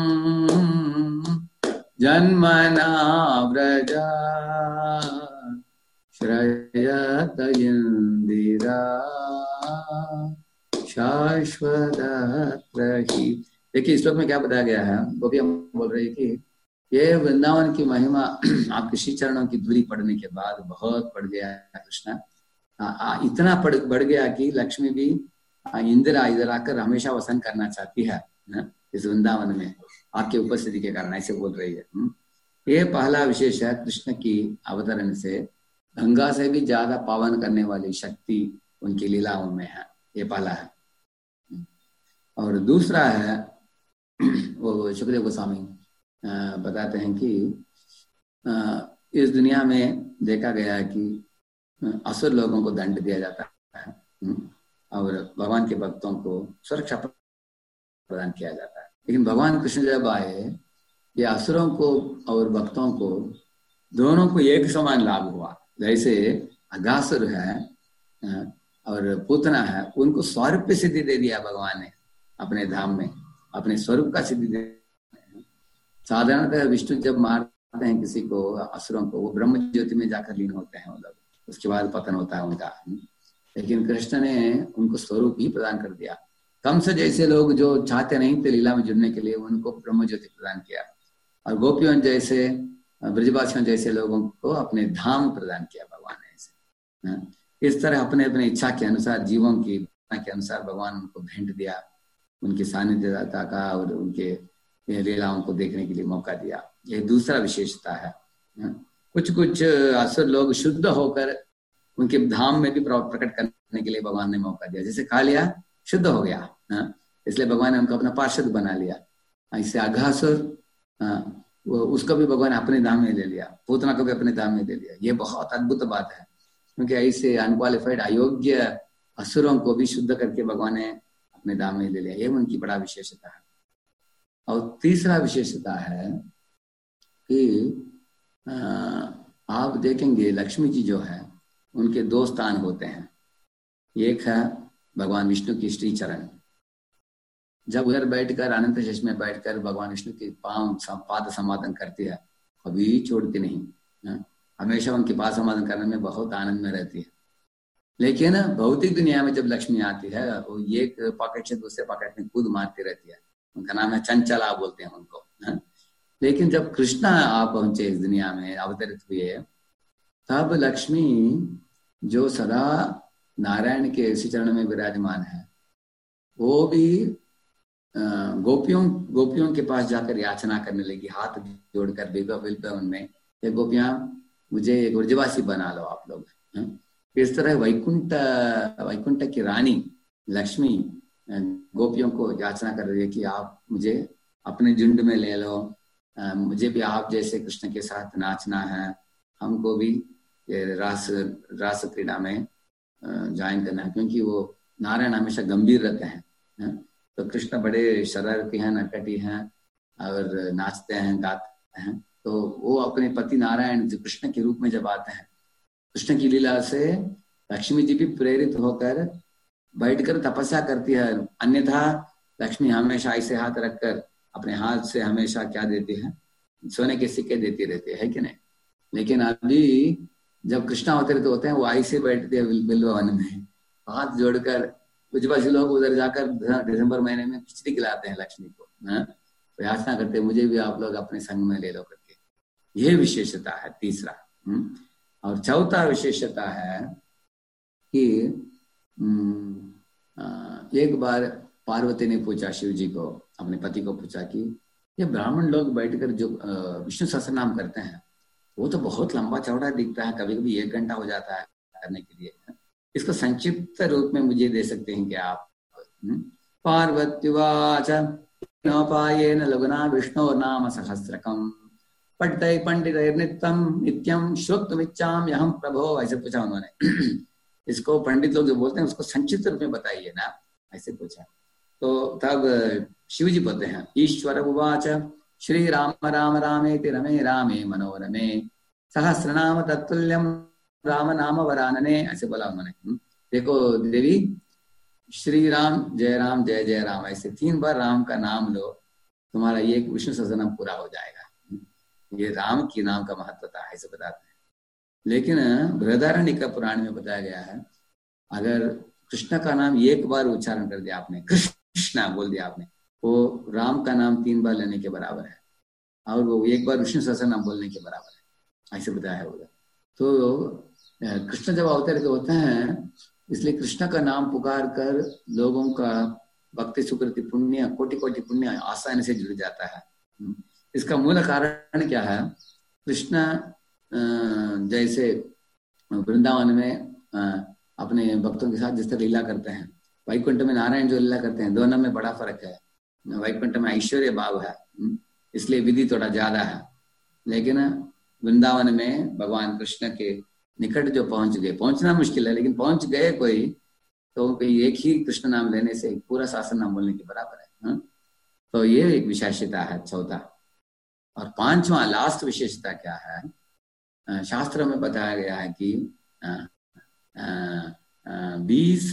जन्मना व्रजा श्रयत इंदिरा शाश्वत रही। देखिए इस श्लोक में क्या बताया गया है, वो भी हम बोल रहे हैं कि ये वृंदावन की महिमा आपके श्री चरणों की दूरी पड़ने के बाद बहुत बढ़ गया है। कृष्ण इतना बढ़ गया कि लक्ष्मी भी इंदिरा इधर आकर हमेशा वसन करना चाहती है इस वृंदावन में आपके उपस्थिति के कारण, ऐसे बोल रही है। ये पहला विशेष है, कृष्ण की अवतरण से गंगा से भी ज्यादा पावन करने वाली शक्ति उनकी लीलाओं में है, ये पहला है। और दूसरा है, वो सुखदेव गोस्वामी बताते हैं कि इस दुनिया में देखा गया है कि असुर लोगों को दंड दिया जाता है और भगवान के भक्तों को सुरक्षा प्रदान किया जाता है। लेकिन भगवान कृष्ण जब आए, ये असुरों को और भक्तों को दोनों को एक समान लाभ हुआ। जैसे अघासुर है और पूतना है, उनको स्वरूप सिद्धि दे दिया भगवान ने अपने धाम में, अपने स्वरूप का सिद्धि दे। साधारणतः विष्णु जब मारते हैं किसी को, असुरों को, वो ब्रह्म ज्योति में जाकर लीन होते हैं, मतलब उसके बाद पतन होता है उनका। लेकिन कृष्ण ने उनको स्वरूप ही प्रदान कर दिया। कंस जैसे लोग जो चाहते नहीं थे लीला में जुड़ने के लिए, उनको ब्रह्म ज्योति प्रदान किया। और गोपियों जैसे, ब्रजवासियों जैसे लोगों को अपने धाम प्रदान किया भगवान ने। ऐसे इस तरह अपने अपने इच्छा के अनुसार, जीवों की इच्छा के अनुसार भगवान उनको भेंट दिया, उनके सानिध्यता का और उनके लीलाओं को देखने के लिए मौका दिया। ये दूसरा विशेषता है। कुछ कुछ असुर लोग शुद्ध होकर उनके धाम में भी प्रकट करने के लिए भगवान ने मौका दिया। जैसे कालिया शुद्ध हो गया, इसलिए भगवान ने उनको अपना पार्षद बना लिया। इससे अघासुर, वो उसको भी भगवान ने अपने धाम में ले लिया, पूतना को भी अपने धाम में ले लिया। ये बहुत अद्भुत बात है, क्योंकि ऐसे अनक्वालिफाइड अयोग्य असुरों को भी शुद्ध करके भगवान ने अपने धाम में ले लिया। ये उनकी बड़ा विशेषता है। और तीसरा विशेषता है कि आप देखेंगे लक्ष्मी जी जो है उनके दो स्थान होते हैं। एक है भगवान विष्णु की श्री चरण, जब उधर बैठकर अनंत शेष में बैठकर भगवान विष्णु के पाद समाधान करती है, कभी छोड़ती नहीं, हमेशा उनके पाद समाधान करने में बहुत आनंद में रहती है। लेकिन भौतिक दुनिया में जब लक्ष्मी आती है वो एक पॉकेट से दूसरे पॉकेट में कूद मारती रहती है। उनका नाम है चंचला बोलते हैं उनको। लेकिन जब कृष्णा आप पहुंचे इस दुनिया में अवतरित हुए, तब लक्ष्मी जो सदा नारायण के इसी चरण में विराजमान है, वो भी गोपियों के पास जाकर याचना करने लगी, हाथ जोड़कर बिल्कुल उनमें, ये गोपियां मुझे एक ब्रजवासी बना लो आप लोग। इस तरह वैकुंठ की रानी लक्ष्मी गोपियों को याचना कर रही है कि आप मुझे अपने झुंड में ले लो, मुझे भी आप जैसे कृष्ण के साथ नाचना है, हमको भी रास क्रीड़ा में ज्वाइन करना है, क्योंकि वो नारायण हमेशा गंभीर रहते हैं। तो कृष्ण बड़े शरारती हैं, नटखटी हैं और नाचते हैं, गाते हैं। तो वो अपने पति नारायण जो कृष्ण के रूप में जब आते हैं, कृष्ण की लीला से लक्ष्मी जी भी प्रेरित होकर बैठकर तपस्या करती है। अन्यथा लक्ष्मी हमेशा ऐसे हाथ रखकर अपने हाथ से हमेशा क्या देती है, सोने के सिक्के देती रहती है कि नहीं। लेकिन अभी जब कृष्ण अवतरित होते हैं वो ऐसे बैठते हैं बिल्व वन में, हाथ जोड़कर। कुछ बच्चे लोग उधर जाकर दिसंबर महीने में खिचड़ी खिलाते हैं लक्ष्मी को, तो याचना करते हैं मुझे भी आप लोग अपने संग में ले लो करके। ये विशेषता है तीसरा। और चौथा विशेषता है कि एक बार पार्वती ने पूछा शिव जी को, अपने पति को पूछा कि ये ब्राह्मण लोग बैठकर जो विष्णु सहस्त्र नाम करते हैं वो तो बहुत लंबा चौड़ा दिखता है, कभी कभी 1 घंटा हो जाता है करने के लिए, इसको संक्षिप्त रूप में मुझे दे सकते हैं क्या आप? पार्वत्युवाच नोपायेन लघुना विष्णु नाम सहस्रकम पठितै पंडितैर्नित्यं नित्यं श्रोतुमिच्छामि अहं प्रभो, ऐसे पूछा उन्होंने। इसको पंडित लोग जो बोलते हैं उसको संक्षिप्त रूप में बताइए ना, ऐसे पूछा। तो तब शिव जी बोलते हैं ईश्वर उवाच श्री राम राम रामेति रमे रामे मनोरमे सहस्रनाम तत्तुल्यम राम नाम वरानने, ऐसे बोला उन्होंने। देखो देवी, श्री राम जय जय राम, ऐसे 3 बार राम का नाम लो, तुम्हारा ये विष्णु सहस्रनाम पूरा हो जाएगा। ये राम की नाम का महत्वता है, ऐसे बताते हैं। लेकिन बृहदारण्यक पुराण में बताया गया है, अगर कृष्ण का नाम 1 बार उच्चारण कर दिया आपने, कृष्णा बोल दिया आपने, वो राम का नाम 3 बार लेने के बराबर है, और वो 1 बार विष्णु सहस्रनाम बोलने के बराबर है, ऐसे बताया है उधर। तो कृष्ण जब अवतरित होते हैं, इसलिए कृष्ण का नाम पुकार कर लोगों का भक्ति सुकृति पुण्य कोटि कोटि पुण्य आसानी से जुड़ जाता है। इसका मूल कारण क्या है? कृष्ण जैसे वृंदावन में अपने भक्तों के साथ जिस तरह लीला करते हैं, वैकुंठ में नारायण जो लीला करते हैं, दोनों में बड़ा फर्क है। वैकुंठ में ऐश्वर्य भाव है, इसलिए विधि थोड़ा ज्यादा है, लेकिन वृंदावन में भगवान कृष्ण के निकट जो पहुंच गए, पहुंचना मुश्किल है लेकिन पहुंच गए कोई, तो एक ही कृष्ण नाम लेने से पूरा शासन नाम बोलने के बराबर है। तो ये एक विशेषता है चौथा। और 5वां लास्ट विशेषता क्या है? शास्त्रों में बताया गया है कि 20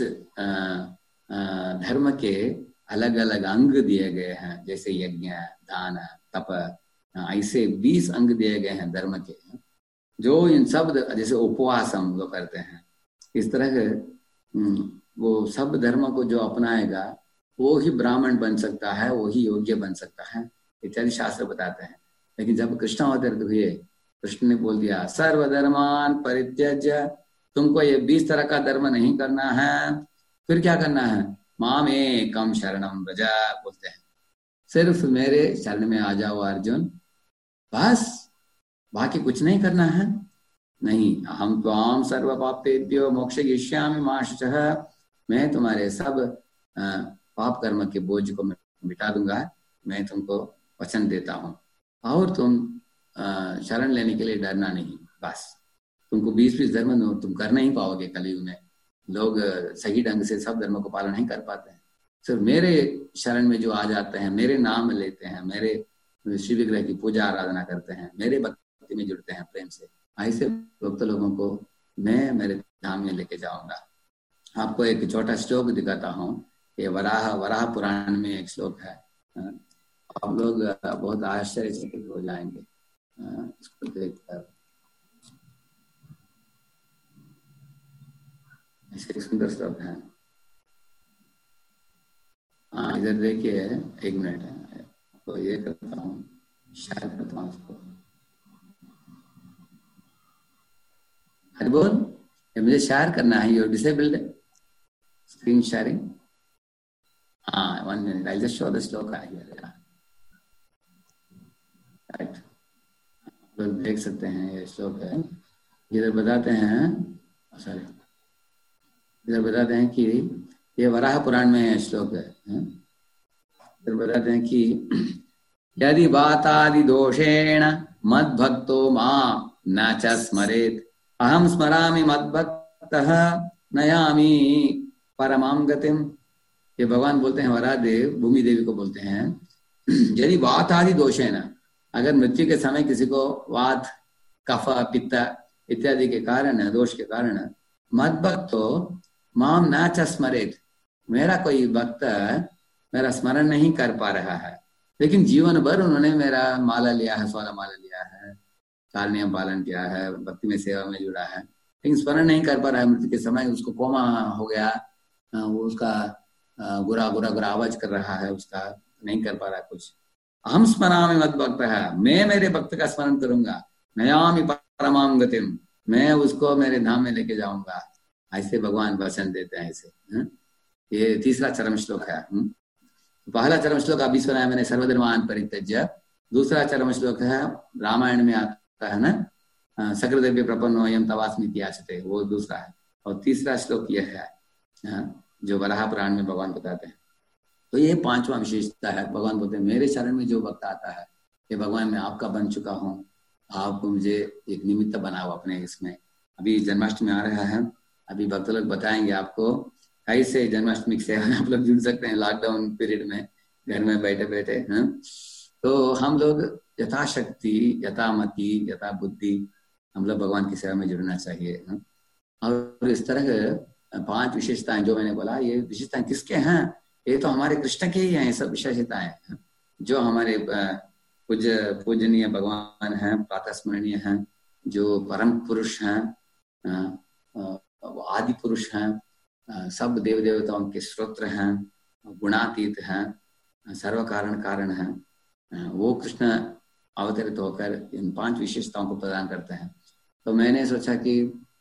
धर्म के अलग अलग अंग दिए गए हैं, जैसे यज्ञ, दान, तप, ऐसे 20 अंग दिए गए हैं धर्म के, जो इन सब, जैसे उपवास हम लोग करते हैं, इस तरह वो सब धर्म को जो अपनाएगा वो ही ब्राह्मण बन सकता है, वो ही योग्य बन सकता है, इत्यादि शास्त्र बताते हैं। लेकिन जब कृष्ण अवतरित हुए, कृष्ण ने बोल दिया सर्वधर्मान परित्यज्य, तुमको ये 20 तरह का धर्म नहीं करना है, फिर क्या करना है? माम एकम शरणम व्रज, बोलते हैं सिर्फ मेरे शरण में आ जाओ अर्जुन, बस, बाकी कुछ नहीं करना है। नहीं, हम त्वाम सर्व पापेभ्यो मोक्षयिष्यामि मा शुचः, मैं तुम्हारे सब पाप कर्म के बोझ को मैं मिटा दूंगा, मैं तुमको वचन देता हूँ। और तुम शरण लेने के लिए डरना नहीं, बस तुमको 20 धर्म तुम कर नहीं पाओगे। कलयुग में लोग सही ढंग से सब धर्मों को पालन नहीं कर पाते हैं, सिर्फ मेरे शरण में जो आ जाते हैं, मेरे नाम लेते हैं, मेरे शिव विग्रह की पूजा आराधना करते हैं, मेरे भक्ति में जुड़ते हैं प्रेम से, ऐसे भक्त लोगों को मैं मेरे धाम में लेके जाऊंगा। आपको एक छोटा श्लोक दिखाता हूँ। ये वराह वराह पुराण में एक श्लोक है। आप लोग बहुत आश्चर्यचकित हो जाएंगे इसको देखकर। ऐसे सुंदर श्लोक है। हाँ, इधर देखिए, एक मिनट है, तो ये करता हूँ, शेयर करता हूँ इसको। अरे बोल, ये मुझे शेयर करना है। Your disabled screen sharing. हाँ, 1 minute, I just show the shloka. Right, लोग देख सकते हैं, ये श्लोक है। इधर बताते हैं, सॉरी, इधर बताते हैं कि ये वराह पुराण में श्लोक है। इधर बताते हैं कि यदि वातादि दोषेण मद्भक्तो मां न च स्मरेत् अहम स्मरामि मद्भक्तः नयामि परमां गतिम। ये भगवान बोलते हैं, वराह देव भूमि देवी को बोलते हैं, यदि वात आदि दोषेण, अगर मृत्यु के समय किसी को वात, कफ, पित्त इत्यादि के कारण, दोष के कारण, मद्भक्तो माम न च स्मरेत्, मेरा कोई भक्त मेरा स्मरण नहीं कर पा रहा है, लेकिन जीवन भर उन्होंने मेरा माला लिया है, सोलह माला लिया है, काल नियम पालन किया है, भक्ति में सेवा में जुड़ा है, लेकिन स्मरण नहीं कर पा रहा है। मृत्यु के समय उसको कोमा हो गया, वो उसका गुरा गुरा गुरा आवाज कर रहा है, उसका नहीं कर पा रहा है कुछ। हम स्मरामि मद्भक्त है, मैं मेरे भक्त का स्मरण करूंगा। नयामि परमां गतिम, मैं उसको मेरे धाम में लेके जाऊंगा। ऐसे भगवान वचन देते हैं ऐसे। ये तीसरा चरम श्लोक है। पहला चरम श्लोक अभी सुना है मैंने, सर्वधर्मान परित्यज्य। दूसरा चरम श्लोक है, रामायण में आता है ना, सकृदेव्य प्रपन्नोऽयं तवास्मीति याचते, वो दूसरा है। और तीसरा श्लोक यह है जो वराह पुराण में भगवान बताते हैं। तो ये पांचवा विशेषता है। भगवान बोलते हैं, मेरे शरण में जो भक्त आता है, ये भगवान मैं आपका बन चुका हूँ, आप मुझे एक निमित्त बनाओ अपने इसमें। अभी जन्माष्टमी आ रहा है, अभी भक्त लोग बताएंगे आपको कैसे जन्माष्टमी से आप लोग जुड़ सकते हैं लॉकडाउन पीरियड में, घर में बैठे बैठे। तो हम लोग यथाशक्ति, यथामति, यथा बुद्धि, हम लोग भगवान की सेवा में जुड़ना चाहिए। और इस तरह 5 विशेषताएं जो मैंने बोला, ये विशेषताएं किसके हैं? ये तो हमारे कृष्ण के ही हैं, ये सब विशेषताएं जो हमारे पूजनीय भगवान हैं, प्रातः स्मरणीय हैं, जो परम पुरुष हैं, आदि पुरुष हैं, सब देव देवताओं के स्तोत्र हैं, गुणातीत हैं, सर्व कारण कारण हैं, वो कृष्ण अवतरित होकर इन 5 विशेषताओं को प्रदान करते हैं। तो मैंने सोचा कि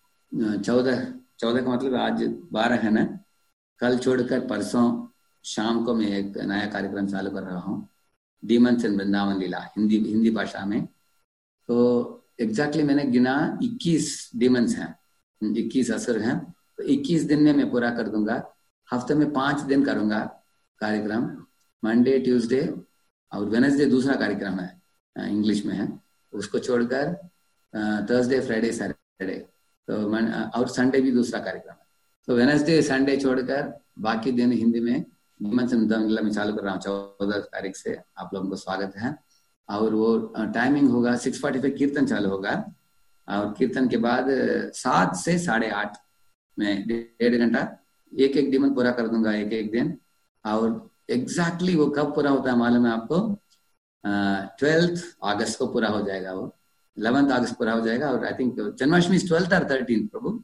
14 का मतलब आज 12 है ना, कल छोड़कर परसों शाम को मैं एक नया कार्यक्रम चालू कर रहा हूँ, डीमंस इन वृंदावन लीला, हिंदी भाषा में। तो एग्जैक्टली मैंने गिना 21 डीमंस हैं, 21 असुर हैं। तो 21 दिन में मैं पूरा कर दूंगा। हफ्ते में 5 दिन करूंगा कार्यक्रम, मंडे, ट्यूसडे और वेडनेसडे दूसरा कार्यक्रम है, इंग्लिश में है, उसको छोड़कर थर्सडे, फ्राइडे, सैटरडे, तो और संडे भी दूसरा कार्यक्रम है। तो वेडनेसडे, संडे छोड़कर बाकी दिन हिंदी में डीमंस इन वृंदावन लीला में चालू कर रहा हूँ। 14 तारीख से आप लोगों को स्वागत है। और वो टाइमिंग होगा 6:45 कीर्तन चालू होगा, और कीर्तन के बाद 7 से 8:30 में 1.5 घंटा एक डीमन पूरा कर दूंगा, एक दिन। और एग्जैक्टली वो कब पूरा होता है मालूम है आपको? 12 अगस्त को पूरा हो जाएगा, वो 11 अगस्त पूरा हो जाएगा। और आई थिंक जन्माष्टमी 12 और 13 प्रभु,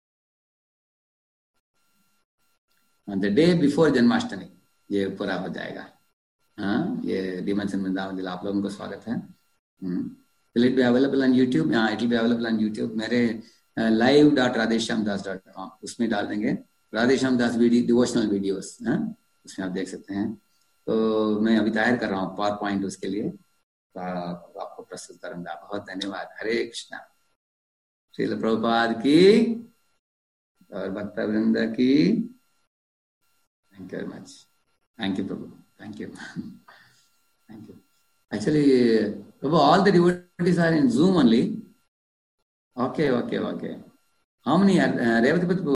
द डे बिफोर जन्माष्टमी ये पूरा हो जाएगा। हाँ, ये डीमंस इन वृंदावन लीला, आप लोगों को स्वागत है। Will it be available on YouTube? हाँ, it will be available on YouTube। मेरे live.radheshyamdas.com उसमें डाल देंगे, राधेश्यामदास डिवोशनल वीडियोस, उसमें आप देख सकते हैं। तो मैं अभी तैयार कर रहा हूँ पावर पॉइंट, उसके लिए तो आपको प्रस्तुत करूंगा। बहुत धन्यवाद। हरे कृष्णा। श्रील प्रभुपाद की और भक्त वृंद की। Thank you very much. Thank you प्रभु, thank you, thank you. Actually, Prabhu, all the devotees are in Zoom only. Okay. How many are Revati